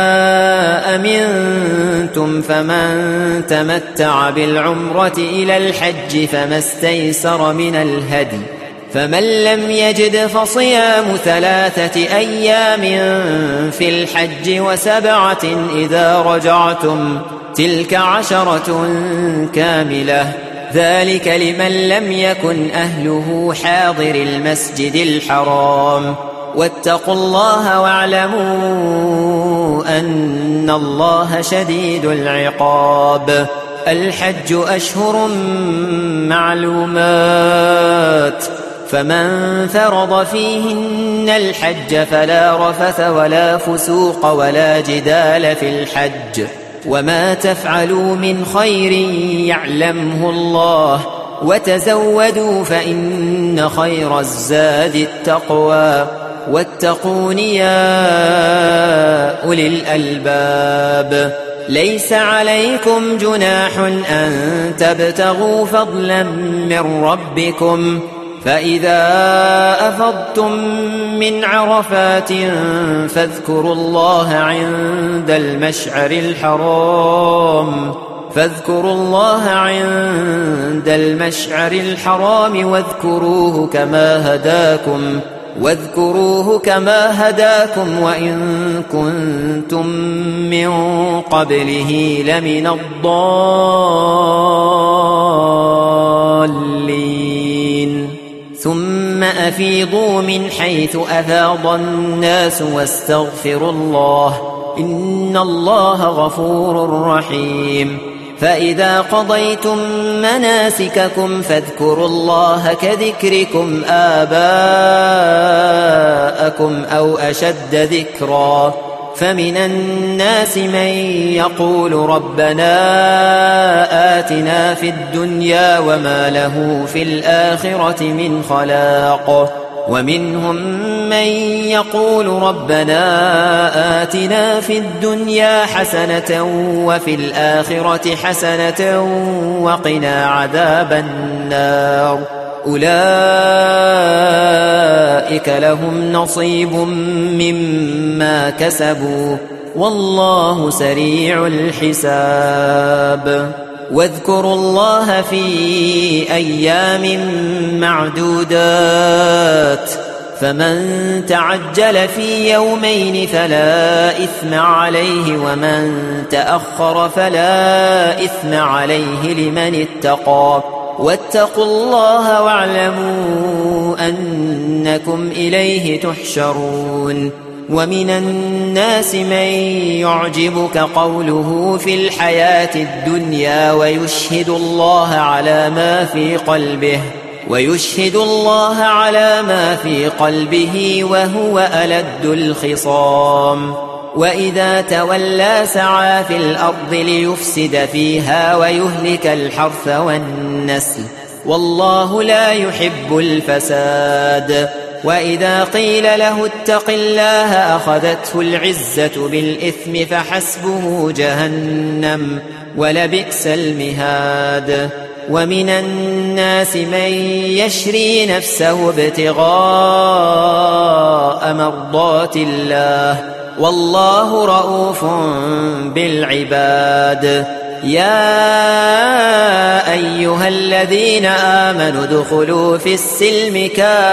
أمنتم فمن تمتع بالعمرة إلى الحج فما استيسر من الهدي فمن لم يجد فصيام 3 أيام في الحج و7 إذا رجعتم تلك 10 كاملة ذلك لمن لم يكن أهله حاضر المسجد الحرام واتقوا الله واعلموا أن الله شديد العقاب الحج أشهر معلومات فمن فرض فيهن الحج فلا رفث ولا فسوق ولا جدال في الحج وما تفعلوا من خير يعلمه الله وتزودوا فإن خير الزاد التقوى واتقون يا أولي الألباب ليس عليكم جناح أن تبتغوا فضلا من ربكم فإذا أفضتم من عرفات فاذكروا الله عند المشعر الحرام واذكروه كما هداكم وإن كنتم من قبله لمن الضالين ثم أفيضوا من حيث أفاض الناس واستغفروا الله إن الله غفور رحيم فإذا قضيتم مناسككم فاذكروا الله كذكركم آباءكم أو أشد ذكرا فمن الناس من يقول ربنا آتنا في الدنيا وما له في الآخرة من خلاق ومنهم من يقول ربنا آتنا في الدنيا حسنة وفي الآخرة حسنة وقنا عذاب النار أولئك فأولئك لهم نصيب مما كسبوا والله سريع الحساب. واذكروا الله في أيام معدودات فمن تعجل في يومين فلا إثم عليه ومن تأخر فلا إثم عليه لمن اتقى واتقوا الله واعلموا أنكم إليه تحشرون. ومن الناس من يعجبك قوله في الحياة الدنيا ويشهد الله على ما في قلبه وهو ألد الخصام. وإذا تولى سعى في الأرض ليفسد فيها ويهلك الحرث والنسل والله لا يحب الفساد. وإذا قيل له اتق الله أخذته العزة بالإثم فحسبه جهنم ولبئس المهاد. ومن الناس من يشري نفسه ابتغاء مرضات الله والله رؤوف بالعباد. يا أيها الذين آمنوا ادخلوا في السلم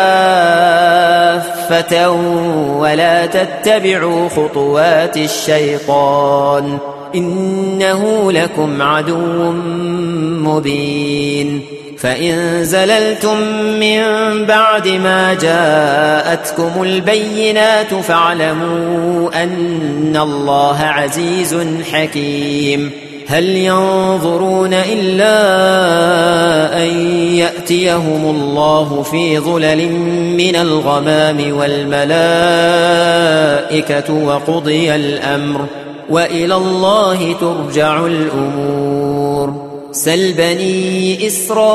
كافة ولا تتبعوا خطوات الشيطان إنه لكم عدو مبين. فإن زللتم من بعد ما جاءتكم البينات فاعلموا أن الله عزيز حكيم. هل ينظرون إلا أن يأتيهم الله في ظلل من الغمام والملائكة وقضي الأمر وإلى الله ترجع الأمور. سل بني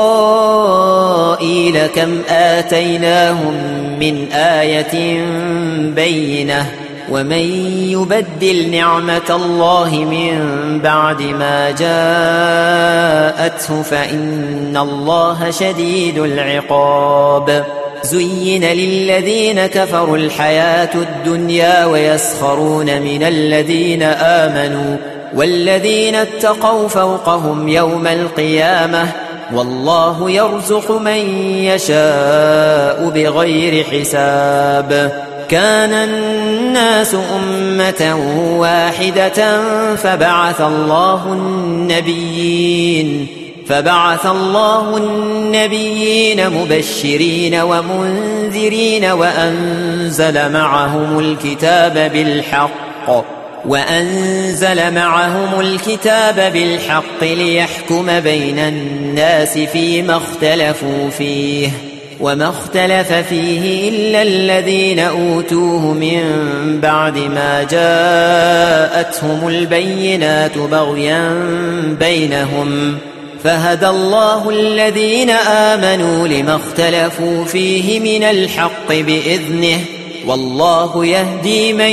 إسرائيل كم آتيناهم من آية بينة ومن يبدل نعمة الله من بعد ما جاءته فإن الله شديد العقاب. زين للذين كفروا الحياة الدنيا ويسخرون من الذين آمنوا والذين اتقوا فوقهم يوم القيامة والله يرزق من يشاء بغير حساب. كان الناس أمة واحدة فبعث الله النبيين مبشرين ومنذرين وأنزل معهم الكتاب بالحق ليحكم بين الناس فيما اختلفوا فيه وما اختلف فيه إلا الذين أوتوه من بعد ما جاءتهم البينات بغيا بينهم فهدى الله الذين آمنوا لما اختلفوا فيه من الحق بإذنه والله يهدي من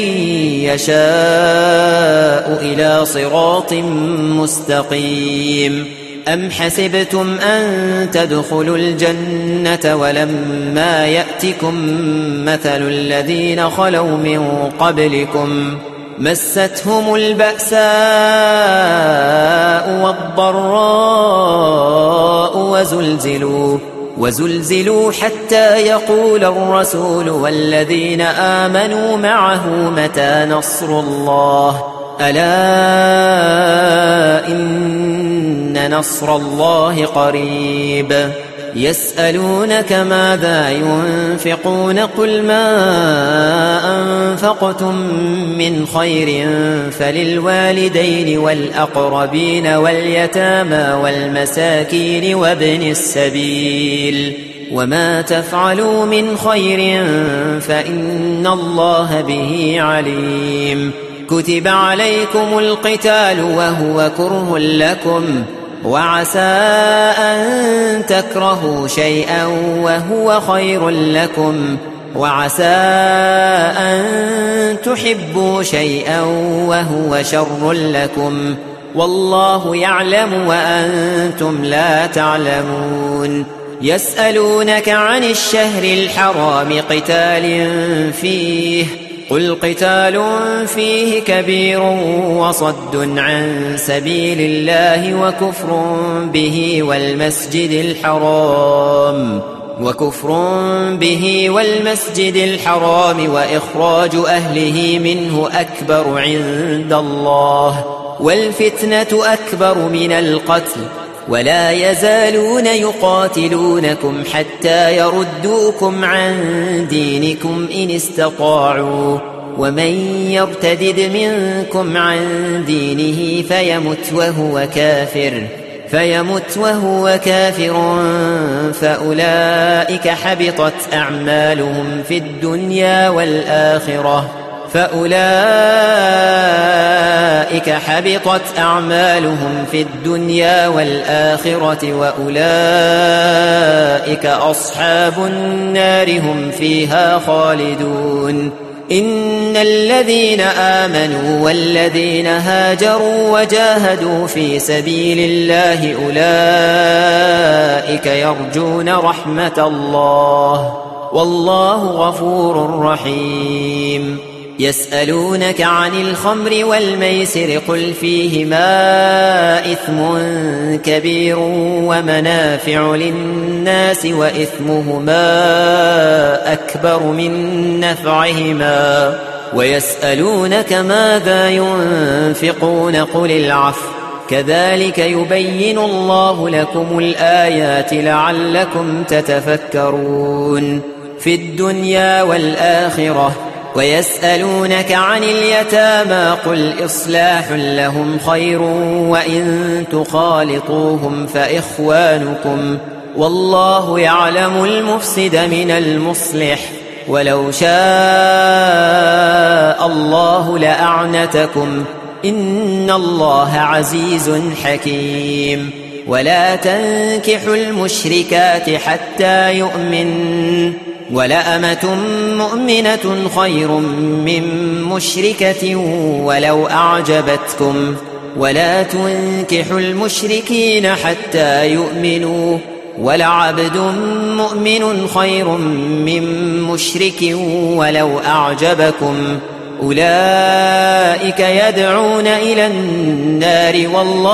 يشاء إلى صراط مستقيم. أم حسبتم أن تدخلوا الجنة ولما يأتكم مثل الذين خلوا من قبلكم مستهم البأساء والضراء وزلزلوا حتى يقول الرسول والذين آمنوا معه متى نصر الله ألا إن نصر الله قريب. يسألونك ماذا ينفقون قل ما أنفقتم من خير فللوالدين والأقربين واليتامى والمساكين وابن السبيل وما تفعلوا من خير فإن الله به عليم. كتب عليكم القتال وهو كره لكم وعسى أن تكرهوا شيئا وهو خير لكم وعسى أن تحبوا شيئا وهو شر لكم والله يعلم وأنتم لا تعلمون. يسألونك عن الشهر الحرام قتال فيه قل قتال فيه كبير وصد عن سبيل الله وكفر به والمسجد الحرام وإخراج أهله منه أكبر عند الله والفتنة أكبر من القتل ولا يزالون يقاتلونكم حتى يردوكم عن دينكم إن استطاعوا ومن يرتدد منكم عن دينه فيمت وهو كافر فأولئك حبطت أعمالهم في الدنيا والآخرة وأولئك أصحاب النار هم فيها خالدون إن الذين آمنوا والذين هاجروا وجاهدوا في سبيل الله أولئك يرجون رحمة الله والله غفور رحيم يسألونك عن الخمر والميسر قل فيهما إثم كبير ومنافع للناس وإثمهما أكبر من نفعهما ويسألونك ماذا ينفقون قل العفو كذلك يبين الله لكم الآيات لعلكم تتفكرون في الدنيا والآخرة ويسألونك عن اليتامى قل إصلاح لهم خير وإن تخالطوهم فإخوانكم والله يعلم المفسد من المصلح ولو شاء الله لأعنتكم إن الله عزيز حكيم ولا تنكحوا المشركات حتى يؤمن ولأمة مؤمنة خير من مشركة ولو أعجبتكم ولا تنكحوا المشركين حتى يؤمنوا ولعبد مؤمن خير من مشرك ولو أعجبكم أولئك يدعون إلى النار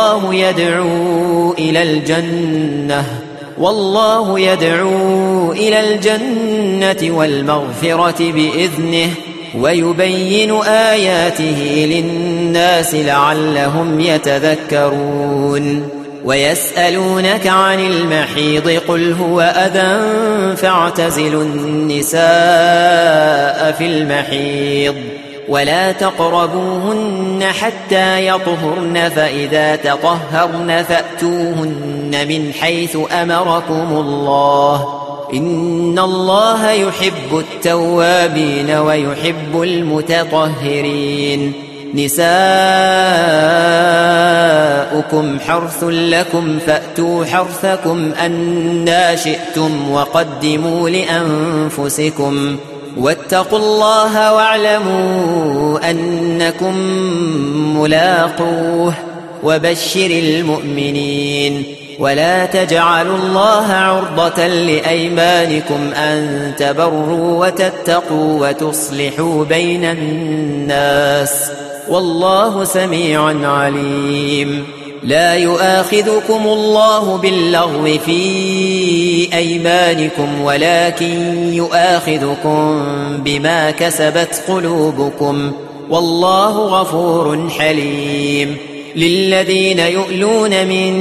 والله يدعو إلى الجنة والمغفرة بإذنه ويبين آياته للناس لعلهم يتذكرون ويسألونك عن المحيض قل هو أذى فاعتزلوا النساء في المحيض ولا تقربوهن حتى يطهرن فإذا تطهرن فأتوهن من حيث أمركم الله إن الله يحب التوابين ويحب المتطهرين نساؤكم حرث لكم فأتوا حرثكم أنى شئتم وقدموا لأنفسكم واتقوا الله واعلموا أنكم ملاقوه وبشر المؤمنين ولا تجعلوا الله عرضة لأيمانكم أن تبروا وتتقوا وتصلحوا بين الناس والله سميع عليم لا يؤاخذكم الله باللغو في أيمانكم ولكن يؤاخذكم بما كسبت قلوبكم والله غفور حليم للذين يؤلون من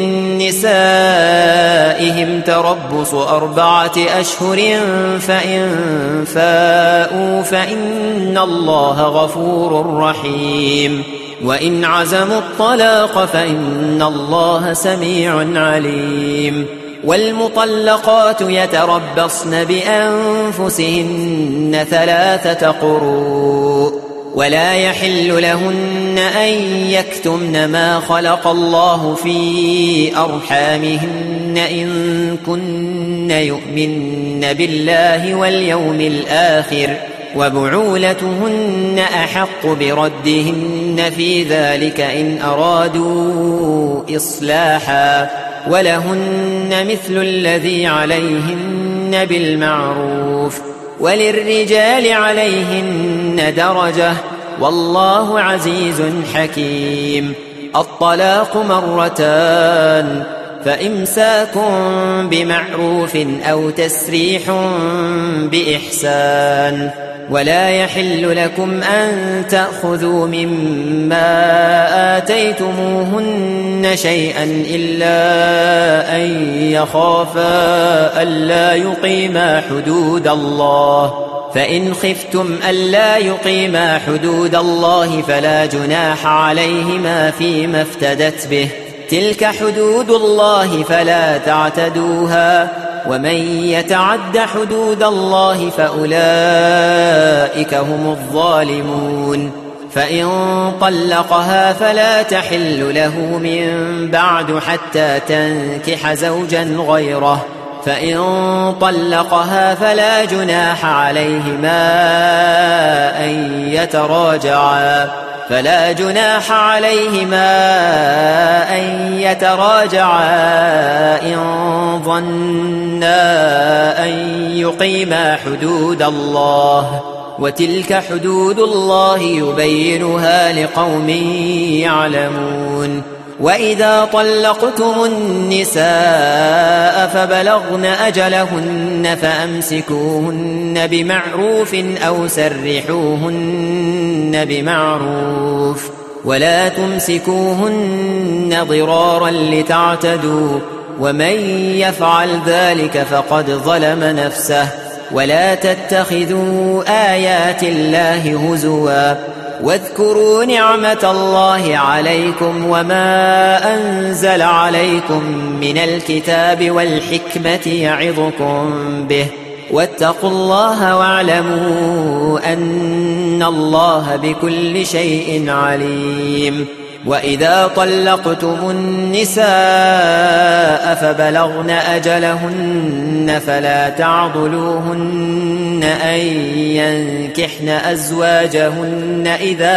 نسائهم تربص 4 أشهر فإن فاءوا فإن الله غفور رحيم وإن عزموا الطلاق فإن الله سميع عليم والمطلقات يتربصن بأنفسهن 3 قروء ولا يحل لهن أن يكتمن ما خلق الله في أرحامهن إن كن يؤمن بالله واليوم الآخر وبعولتهن أحق بردهن في ذلك إن أرادوا إصلاحا ولهن مثل الذي عليهن بالمعروف وللرجال عليهن درجة والله عزيز حكيم. الطلاق مرتان فإمساك بمعروف أو تسريح بإحسان. ولا يحل لكم أن تأخذوا مما آتيتموهن شيئا إلا أن يخافا ألا يقيما حدود الله، فإن خفتم ألا يقيما حدود الله فلا جناح عليهما فيما افتدت به، تلك حدود الله فلا تعتدوها، ومن يتعد حدود الله فأولئك هم الظالمون. فإن طلقها فلا تحل له من بعد حتى تنكح زوجا غيره، فإن طلقها فلا جناح عليهما أن يتراجعا إن ظنا أن يقيما حدود الله، وتلك حدود الله يبينها لقوم يعلمون. وإذا طلقتم النساء فبلغن أجلهن فأمسكوهن بمعروف أو سرحوهن بمعروف، ولا تمسكوهن ضرارا لتعتدوا، ومن يفعل ذلك فقد ظلم نفسه. ولا تتخذوا آيات الله هزوا، واذكروا نعمة الله عليكم وما أنزل عليكم من الكتاب والحكمة يعظكم به، واتقوا الله واعلموا أن الله بكل شيء عليم. وإذا طلقتم النساء فبلغن أجلهن فلا تعضلوهن أن ينكحن أزواجهن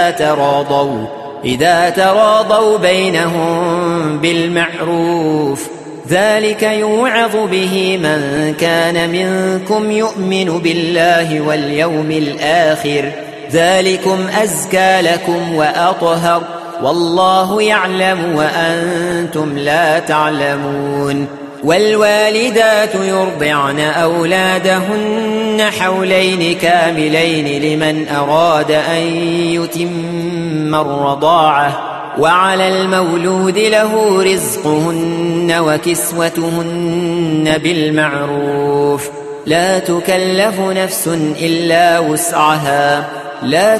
إذا تراضوا بينهم بالمعروف، ذلك يوعظ به من كان منكم يؤمن بالله واليوم الآخر، ذلكم أزكى لكم وأطهر، والله يعلم وأنتم لا تعلمون. والوالدات يرضعن أولادهن حولين كاملين لمن أراد أن يتم الرضاعة، وعلى المولود له رزقهن وكسوتهن بالمعروف، لا تكلف نفس إلا وسعها، لا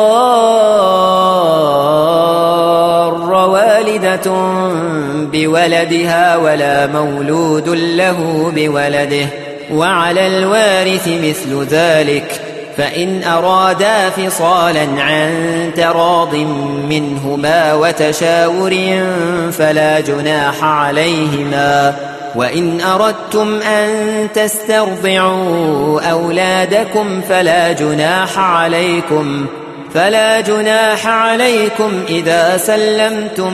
تضار والدة بولدها ولا مولود له بولده، وعلى الوارث مثل ذلك، فإن أرادا فصالا عن تراض منهما وتشاور فلا جناح عليهما. وإن أردتم أن تسترضعوا أولادكم فلا جناح عليكم إذا سلمتم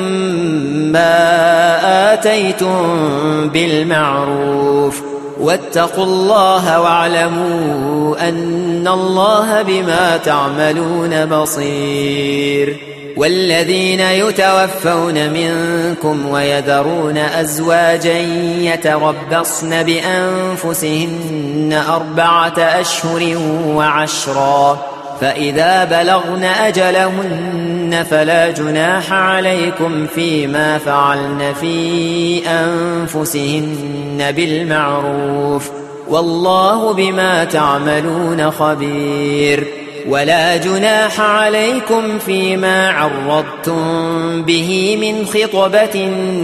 ما آتيتم بالمعروف، واتقوا الله واعلموا أن الله بما تعملون بصير. والذين يتوفون منكم ويذرون أزواجا يتربصن بأنفسهن 4 أشهر وعشرا، فإذا بلغن أجلهن فلا جناح عليكم فيما فعلن في أنفسهن بالمعروف، والله بما تعملون خبير. ولا جناح عليكم فيما عرضتم به من خطبة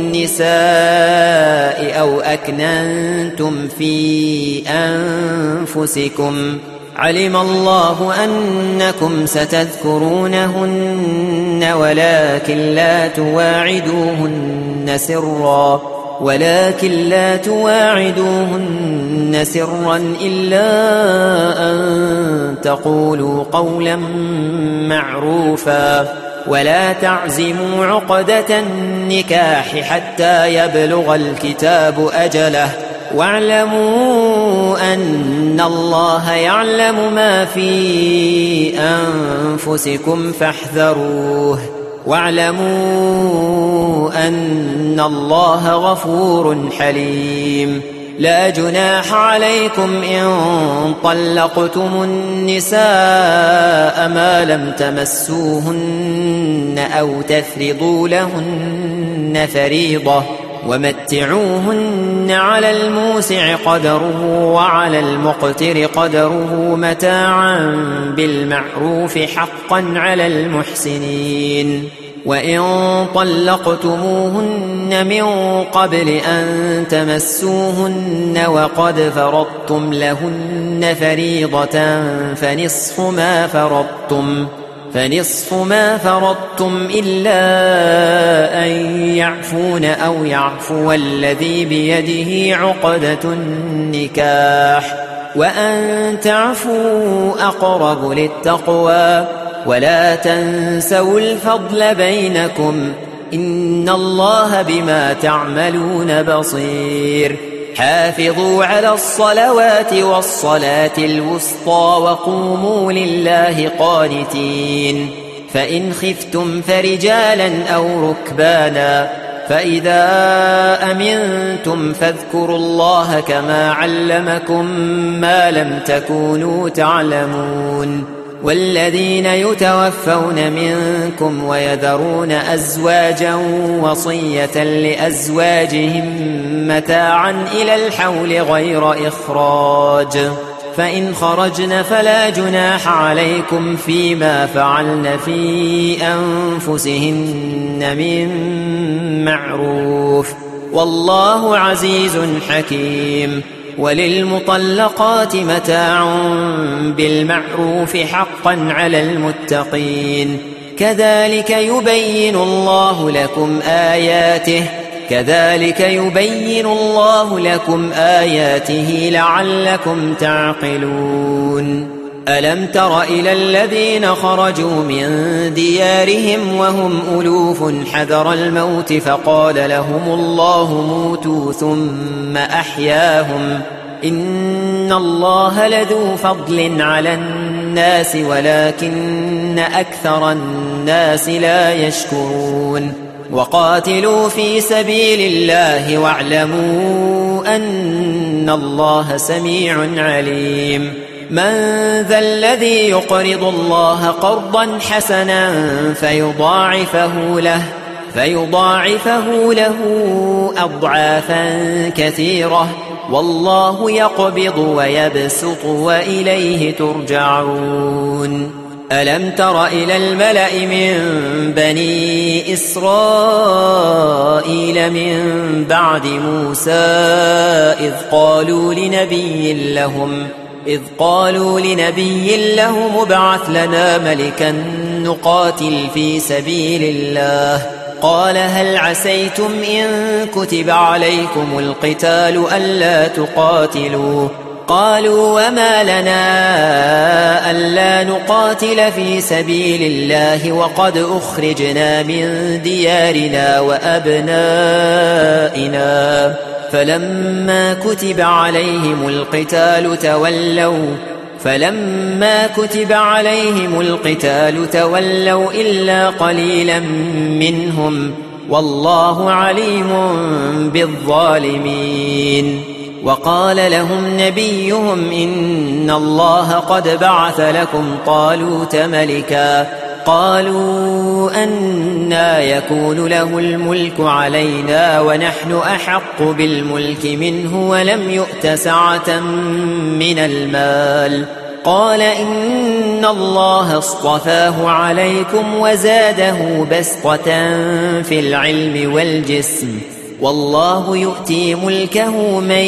النساء أو أكننتم في أنفسكم، علم الله أنكم ستذكرونهن ولكن لا تواعدوهن سرا إلا أن تقولوا قولا معروفا، ولا تعزموا عقدة النكاح حتى يبلغ الكتاب أجله واعلموا أن الله يعلم ما في أنفسكم فاحذروه واعلموا أن الله غفور حليم. لا جناح عليكم إن طلقتم النساء ما لم تمسوهن أو تفرضوا لهن فريضة ومتعوهن على الموسع قدره وعلى المقتر قدره متاعا بالمعروف حقا على المحسنين. وإن طلقتموهن من قبل أن تمسوهن وقد فرضتم لهن فريضة فنصف ما فرضتم إلا أن يعفون أو يعفو الذي بيده عقدة النكاح وأن تعفوا أقرب للتقوى ولا تنسوا الفضل بينكم إن الله بما تعملون بصير. حافظوا على الصلوات والصلاة الوسطى وقوموا لله قانتين. فإن خفتم فرجالا أو ركبانا فإذا أمنتم فاذكروا الله كما علمكم ما لم تكونوا تعلمون. والذين يتوفون منكم ويذرون أزواجا وصية لأزواجهم متاعا إلى الحول غير إخراج فإن خرجن فلا جناح عليكم فيما فعلن في أنفسهن من معروف والله عزيز حكيم. وللمطلقات متاع بالمعروف حقا على المتقين. كذلك يبين الله لكم آياته لعلكم تعقلون. ألم تر إلى الذين خرجوا من ديارهم وهم ألوف حذر الموت فقال لهم الله موتوا ثم أحياهم إن الله لذو فضل على الناس ولكن أكثر الناس لا يشكرون. وقاتلوا في سبيل الله واعلموا أن الله سميع عليم. من ذا الذي يقرض الله قرضا حسنا فيضاعفه له أضعافا كثيرة والله يقبض ويبسط وإليه ترجعون. ألم تر إلى الملأ من بني إسرائيل من بعد موسى إذ قالوا لنبي لهم ابعث لنا ملكا نقاتل في سبيل الله قال هل عسيتم إن كتب عليكم القتال ألا تقاتلوا قالوا وما لنا ألا نقاتل في سبيل الله وقد أخرجنا من ديارنا وأبنائنا فلما كتب عليهم القتال تولوا إلا قليلا منهم والله عليم بالظالمين. وقال لهم نبيهم إن الله قد بعث لكم طالوت ملكا قالوا أنى يكون له الملك علينا ونحن أحق بالملك منه ولم يؤت سعة من المال قال إن الله اصطفاه عليكم وزاده بسطة في العلم والجسم والله يؤتي ملكه من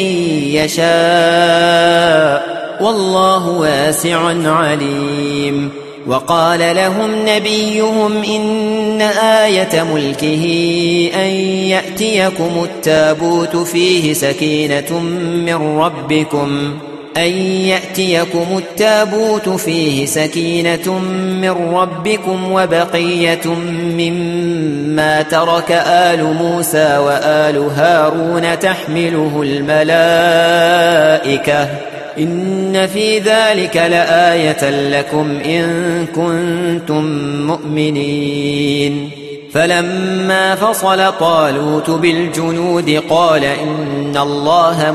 يشاء والله واسع عليم. وقال لهم نبيهم إن آية ملكه أن يأتيكم التابوت فيه سكينة من ربكم أن يأتيكم التابوت فيه سكينة من ربكم وبقية مما ترك آل موسى وآل هارون تحمله الملائكة إن في ذلك لآية لكم إن كنتم مؤمنين. فلما فصل طالوت بالجنود قال إن الله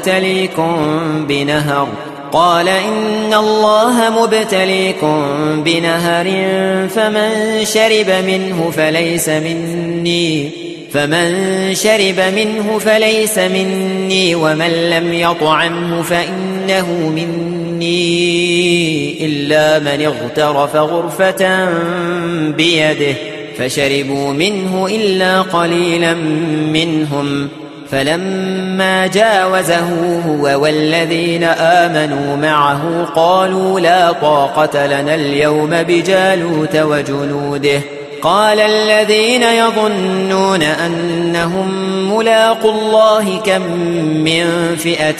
مبتليكم بنهر فمن شرب منه فليس مني ومن لم يطعمه فإنه مني إلا من اغترف غرفة بيده فشربوا منه إلا قليلا منهم. فلما جاوزه هو والذين آمنوا معه قالوا لا طاقة لنا اليوم بجالوت وجنوده. قال الذين يظنون أنهم ملاقوا الله كم من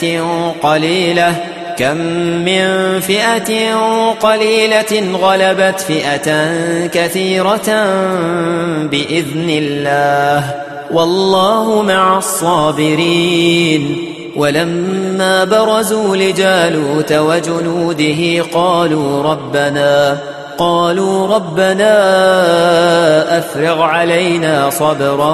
فئة قليلة غلبت فئة كثيرة بإذن الله والله مع الصابرين. ولما برزوا لجالوت وجنوده قالوا ربنا أفرغ علينا صبرا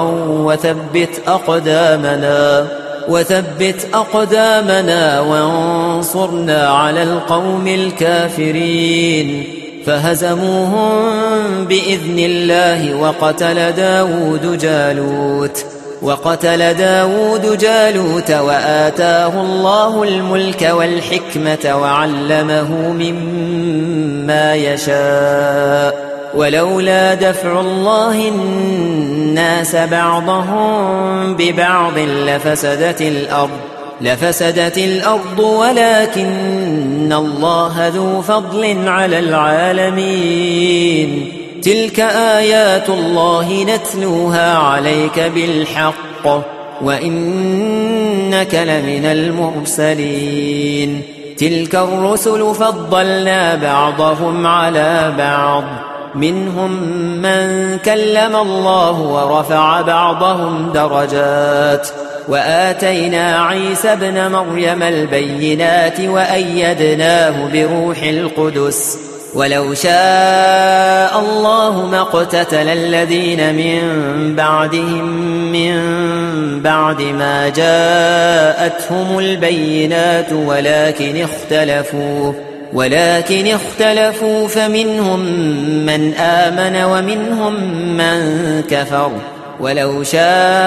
وثبت أقدامنا وانصرنا على القوم الكافرين. فهزموهم بإذن الله وقتل داود جالوت وآتاه الله الملك والحكمة وعلمه مما يشاء. ولولا دفع الله الناس بعضهم ببعض لفسدت الأرض ولكن الله ذو فضل على العالمين. تلك آيات الله نتلوها عليك بالحق وإنك لمن المرسلين. تلك الرسل فضلنا بعضهم على بعض منهم من كلم الله ورفع بعضهم درجات وآتينا عيسى ابن مريم البينات وأيدناه بروح القدس. ولو شاء الله ما اقتتل الذين من بعدهم من بعد ما جاءتهم البينات ولكن اختلفوا فمنهم من آمن ومنهم من كفر. ولو شاء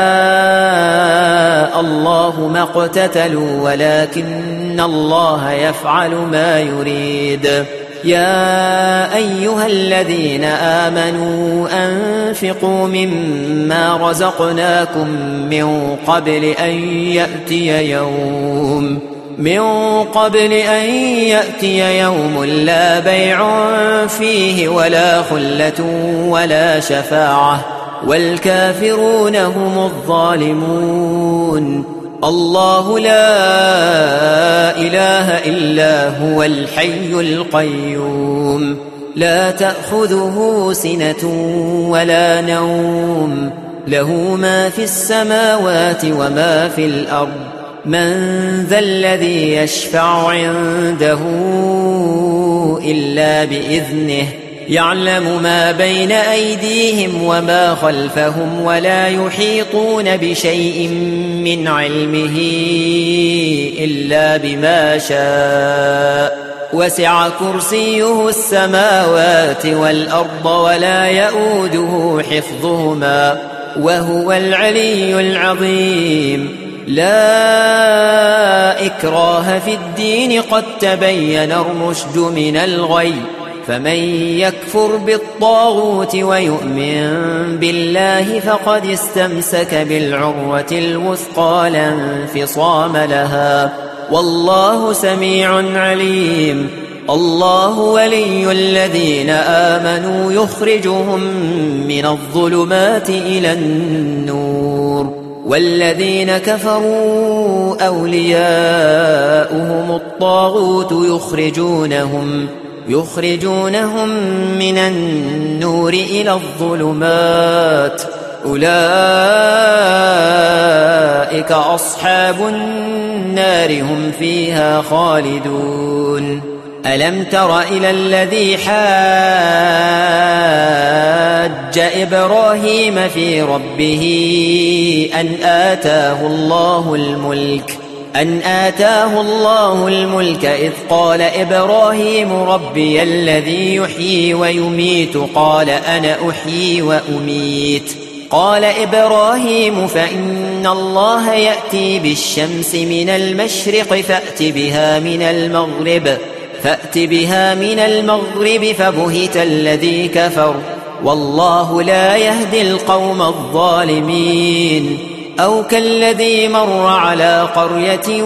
الله ما اقتتلوا ولكن الله يفعل ما يريد. يا أيها الذين آمنوا أنفقوا مما رزقناكم من قبل أن يأتي يوم لا بيع فيه ولا خلة ولا شفاعة والكافرون هم الظالمون. الله لا إله إلا هو الحي القيوم لا تأخذه سنة ولا نوم له ما في السماوات وما في الأرض. من ذا الذي يشفع عنده إلا بإذنه يعلم ما بين أيديهم وما خلفهم ولا يحيطون بشيء من علمه إلا بما شاء. وسع كرسيه السماوات والأرض ولا يؤوده حفظهما وهو العلي العظيم. لا إكراه في الدين قد تبين الرشد من الغي. فمن يكفر بالطاغوت ويؤمن بالله فقد استمسك بالعروة الوثقى لا انفصام لها والله سميع عليم. الله ولي الذين آمنوا يخرجهم من الظلمات إلى النور والذين كفروا أولياؤهم الطاغوت يخرجونهم من النور إلى الظلمات أولئك أصحاب النار هم فيها خالدون ألم تر إلى الذي حاج إبراهيم في ربه أن آتاه الله الملك إذ قال إبراهيم ربي الذي يحيي ويميت قال أنا أحيي وأميت قال إبراهيم فإن الله يأتي بالشمس من المشرق فأت بها من المغرب فبهت الذي كفر والله لا يهدي القوم الظالمين أو كالذي مر على قرية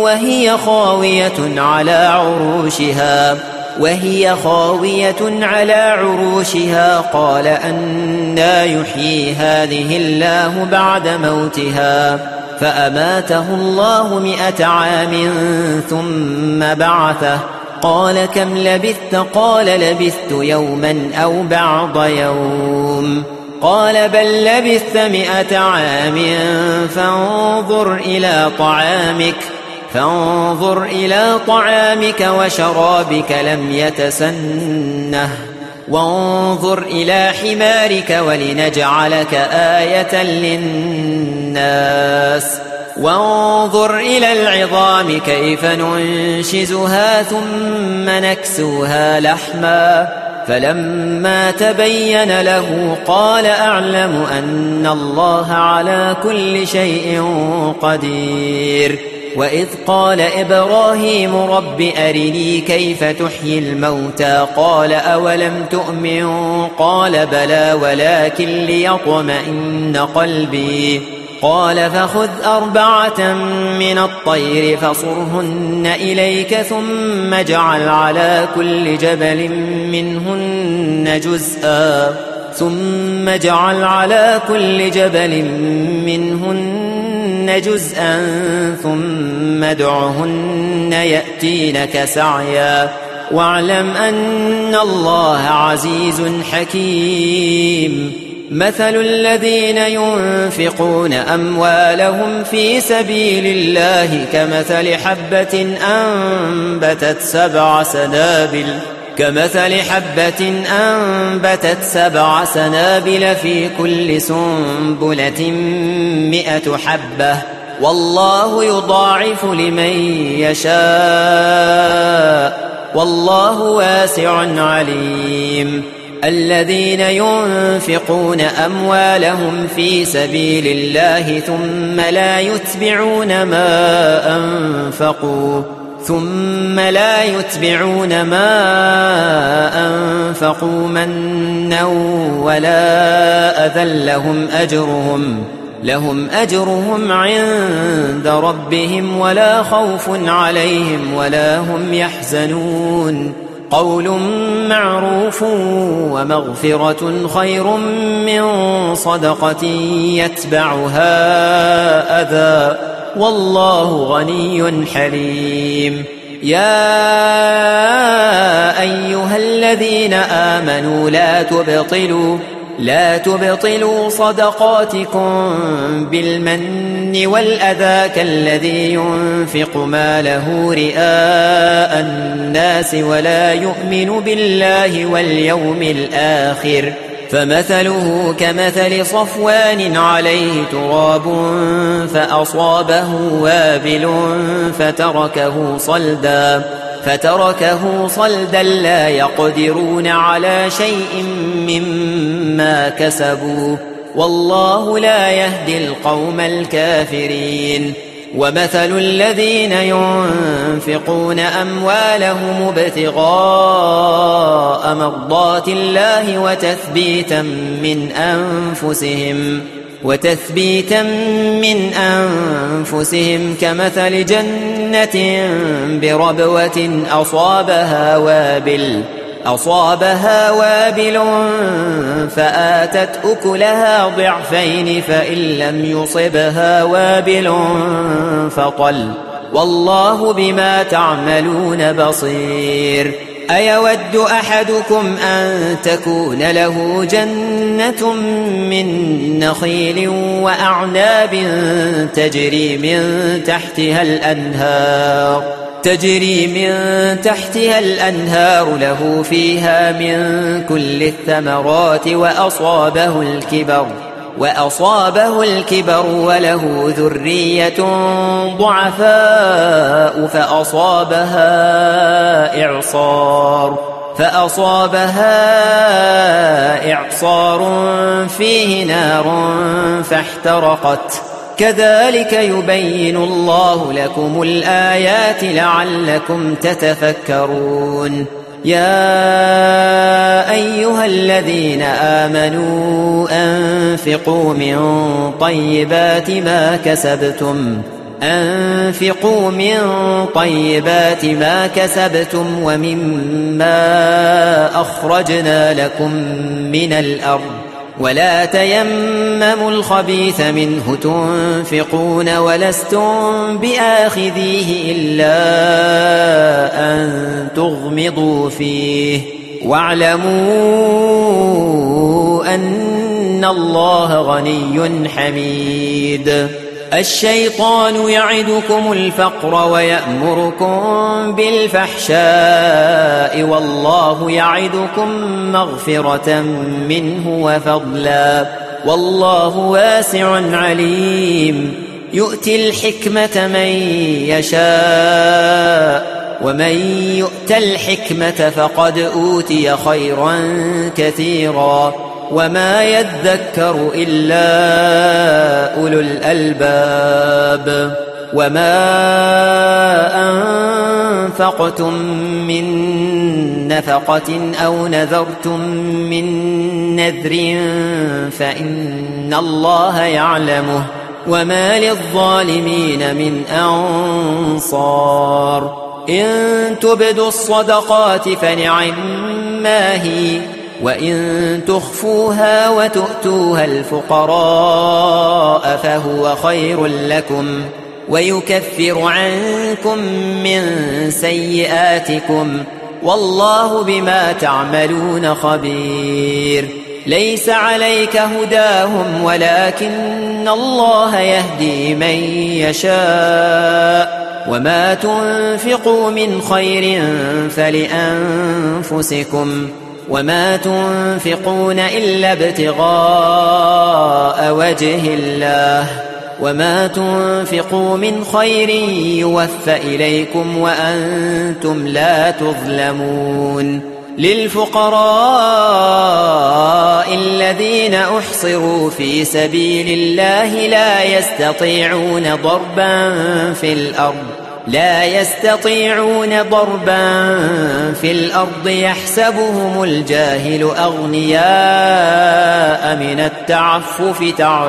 وهي خاوية على عروشها قال أنى يحيي هذه الله بعد موتها فأماته الله 100 عام ثم بعثه قال كم لبثت قال لبثت يوما أو بعض يوم قال بل لبثت 100 عام فانظر إلى طعامك وشرابك لم يتسنه وانظر إلى حمارك ولنجعلك آية للناس وانظر إلى العظام كيف ننشزها ثم نكسوها لحما فلما تبين له قال أعلم أن الله على كل شيء قدير وإذ قال إبراهيم رب أرني كيف تحيي الموتى قال أولم تؤمن قال بلى ولكن ليطمئن قلبي قال فخذ 4 من الطير فصرهن إليك ثم اجعل على كل جبل منهن جزءا ثم ادعهن يأتينك سعيا واعلم أن الله عزيز حكيم مثل الذين ينفقون أموالهم في سبيل الله كمثل حبة أنبتت 7 سنابل في كل سنبلة 100 حبة والله يضاعف لمن يشاء والله واسع عليم الذين ينفقون أموالهم في سبيل الله ثم لا يتبعون ما أنفقوا منا ولا أذى لهم أجرهم عند ربهم ولا خوف عليهم ولا هم يحزنون قول معروف ومغفرة خير من صدقة يتبعها أذى والله غني حليم يا أيها الذين آمنوا لا تبطلوا صدقاتكم بالمن والأذى كالذي ينفق ماله رئاء الناس ولا يؤمن بالله واليوم الآخر فمثله كمثل صفوان عليه تراب فأصابه وابل فتركه صلدا لا يقدرون على شيء مما كسبوا والله لا يهدي القوم الكافرين ومثل الذين ينفقون أموالهم ابتغاء مرضات الله وتثبيتا من أنفسهم كمثل أصابها وابل فآتت أكلها ضعفين فإن لم يصبها وابل فطل والله بما تعملون بصير أيود أحدكم أن تكون له جنة من نخيل وأعناب تجري من تحتها الأنهار له فيها من كل الثمرات وأصابه الكبر وله ذرية ضعفاء فأصابها إعصار فيه نار فاحترقت كذلك يبين الله لكم الآيات لعلكم تتفكرون يا أيها الذين آمنوا أنفقوا من طيبات ما كسبتم ومما أخرجنا لكم من الأرض ولا تيمموا الخبيث منه تنفقون ولستم بآخذيه إلا أن تغمضوا فيه واعلموا أن الله غني حميد الشيطان يعدكم الفقر ويأمركم بالفحشاء والله يعدكم مغفرة منه وفضلا والله واسع عليم يؤتي الحكمة من يشاء ومن يؤت الحكمة فقد أوتي خيرا كثيرا وما يذكر إلا أولو الألباب وما أنفقتم من نفقة أو نذرتم من نذر فإن الله يعلمه وما للظالمين من أنصار إن تبدوا الصدقات فنعما هي وإن تخفوها وتؤتوها الفقراء فهو خير لكم ويكفر عنكم من سيئاتكم والله بما تعملون خبير ليس عليك هداهم ولكن الله يهدي من يشاء وما تنفقوا من خير فلأنفسكم وما تنفقون إلا ابتغاء وجه الله وما تنفقوا من خير يوفى إليكم وأنتم لا تظلمون للفقراء الذين أحصروا في سبيل الله لا يستطيعون ضربا في الأرض يحسبهم الجاهل أغنياء من التعفف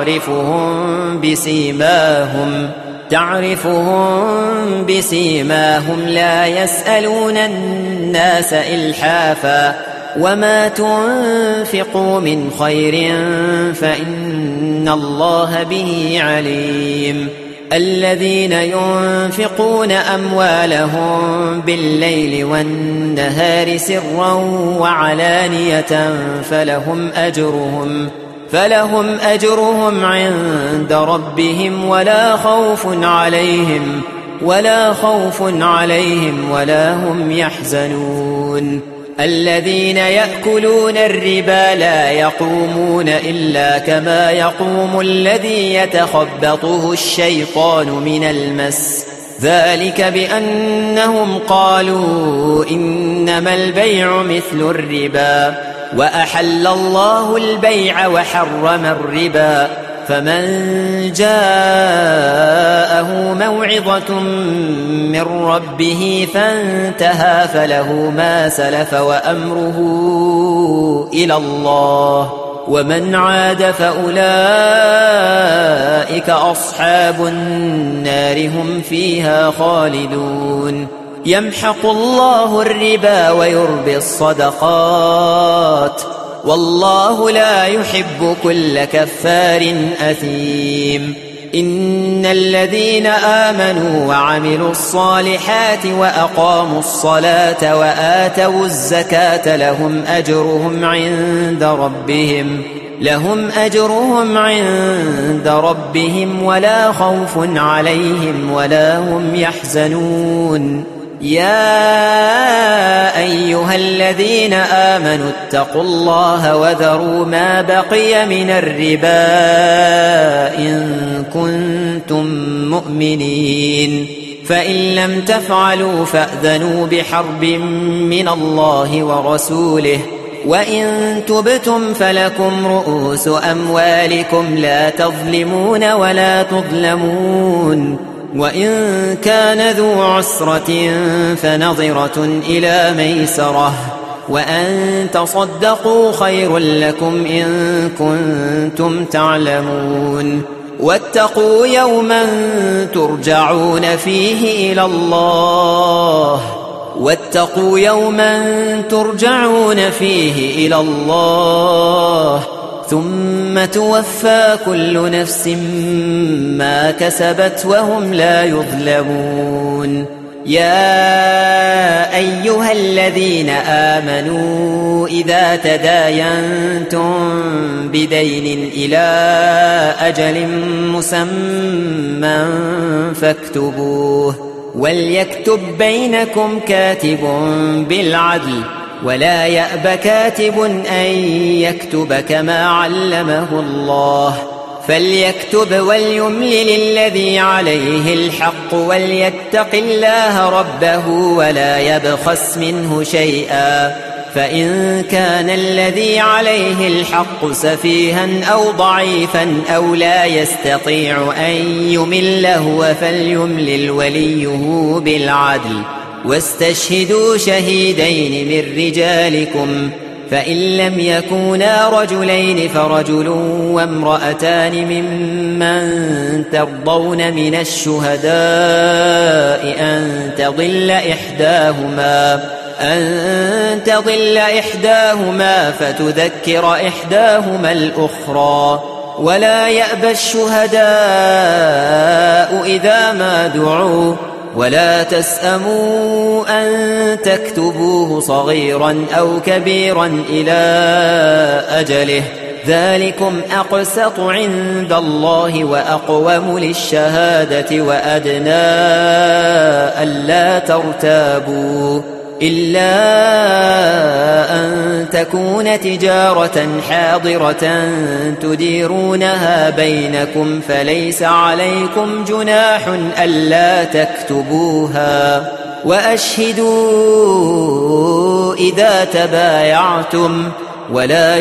تعرفهم بسيماهم لا يسألون الناس إلحافا وما تنفقوا من خير فإن الله به عليم الذين ينفقون أموالهم بالليل والنهار سرا وعلانية فلهم أجرهم عند ربهم ولا خوف عليهم ولا هم يحزنون الذين يأكلون الربا لا يقومون إلا كما يقوم الذي يتخبطه الشيطان من المس ذلك بأنهم قالوا إنما البيع مثل الربا وأحل الله البيع وحرم الربا فمن جاءه موعظة من ربه فانتهى فله ما سلف وأمره إلى الله ومن عاد فأولئك أصحاب النار هم فيها خالدون يمحق الله الربا ويربي الصدقات والله لا يحب كل كفار أثيم. إن الذين آمنوا وعملوا الصالحات وأقاموا الصلاة وآتوا الزكاة لهم أجرهم عند ربهم ولا خوف عليهم ولا هم يحزنون. يا أيها الذين آمنوا اتقوا الله وذروا ما بقي من الربا إن كنتم مؤمنين، فإن لم تفعلوا فأذنوا بحرب من الله ورسوله، وإن تبتم فلكم رؤوس أموالكم لا تظلمون ولا تظلمون. وإن كان ذو عسرة فنظرة إلى ميسرة، وأن تصدقوا خير لكم إن كنتم تعلمون. واتقوا يوما ترجعون فيه إلى الله ثم توفى كل نفس ما كسبت وهم لا يظلمون. يا أيها الذين آمنوا إذا تداينتم بدين إلى أجل مسمى فاكتبوه، وليكتب بينكم كاتب بالعدل ولا يأب كاتب أن يكتب كما علمه الله، فليكتب وليملل الذي عليه الحق وليتق الله ربه ولا يبخس منه شيئا، فإن كان الذي عليه الحق سفيها أو ضعيفا أو لا يستطيع أن يمله فليملل وليه بالعدل، واستشهدوا شهيدين من رجالكم، فإن لم يكونا رجلين فرجل وامرأتان ممن ترضون من الشهداء أن تضل إحداهما فتذكر إحداهما الأخرى، ولا يأبى الشهداء إذا ما دعوا، ولا تسأموا أن تكتبوه صغيرا أو كبيرا إلى أجله، ذلكم أقسط عند الله وأقوم للشهادة وأدنى ألا ترتابوا، إلا أن تكون تجارة حاضرة تديرونها بينكم فليس عليكم جناح ألا تكتبوها، وأشهدوا إذا تبايعتم، ولا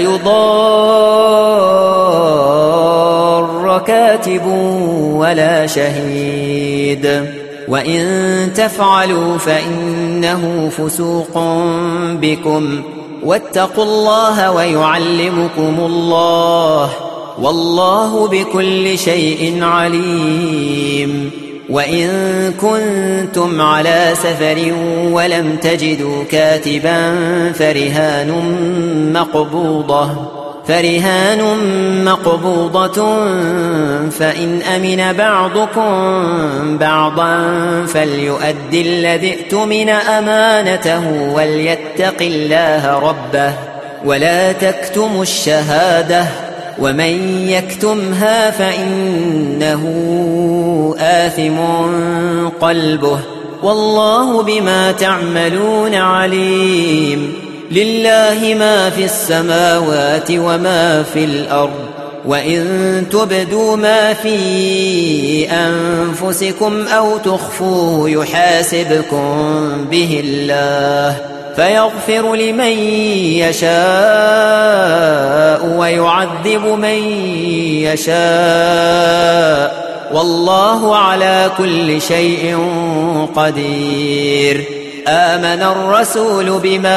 يضار كاتب ولا شهيد، وإن تفعلوا فإنه فسوق بكم، واتقوا الله ويعلمكم الله، والله بكل شيء عليم. وإن كنتم على سفر ولم تجدوا كاتبا فرهان مقبوضة، فإن أمن بعضكم بعضا فليؤدي الذي ائتمن أمانته وليتق الله ربه، ولا تكتموا الشهادة، ومن يكتمها فإنه آثم قلبه، والله بما تعملون عليم. لله ما في السماوات وما في الأرض، وإن تبدوا ما في أنفسكم أو تخفوه يحاسبكم به الله، فيغفر لمن يشاء ويعذب من يشاء، والله على كل شيء قدير. آمن الرسول بما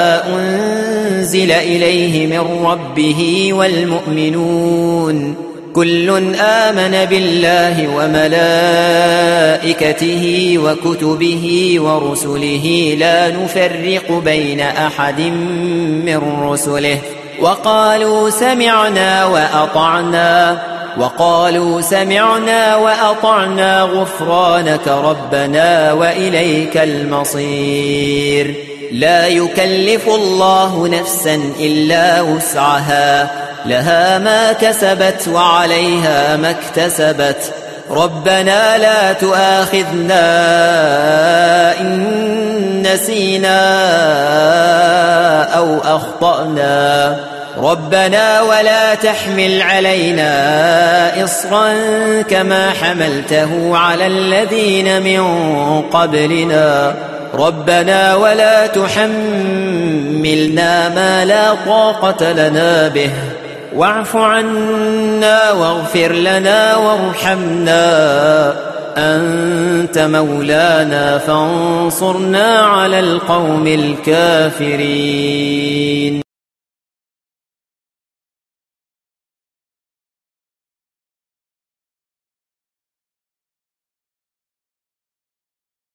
أنزل إليه من ربه والمؤمنون، كل آمن بالله وملائكته وكتبه ورسله لا نفرق بين أحد من رسله وقالوا سمعنا وأطعنا غفرانك ربنا وإليك المصير لا يكلف الله نفسا إلا وسعها لها ما كسبت وعليها ما اكتسبت ربنا لا تؤاخذنا إن نسينا أو أخطأنا ربنا ولا تحمل علينا إصرا كما حملته على الذين من قبلنا ربنا ولا تحملنا ما لا طاقة لنا به واعف عنا واغفر لنا وارحمنا أنت مولانا فانصرنا على القوم الكافرين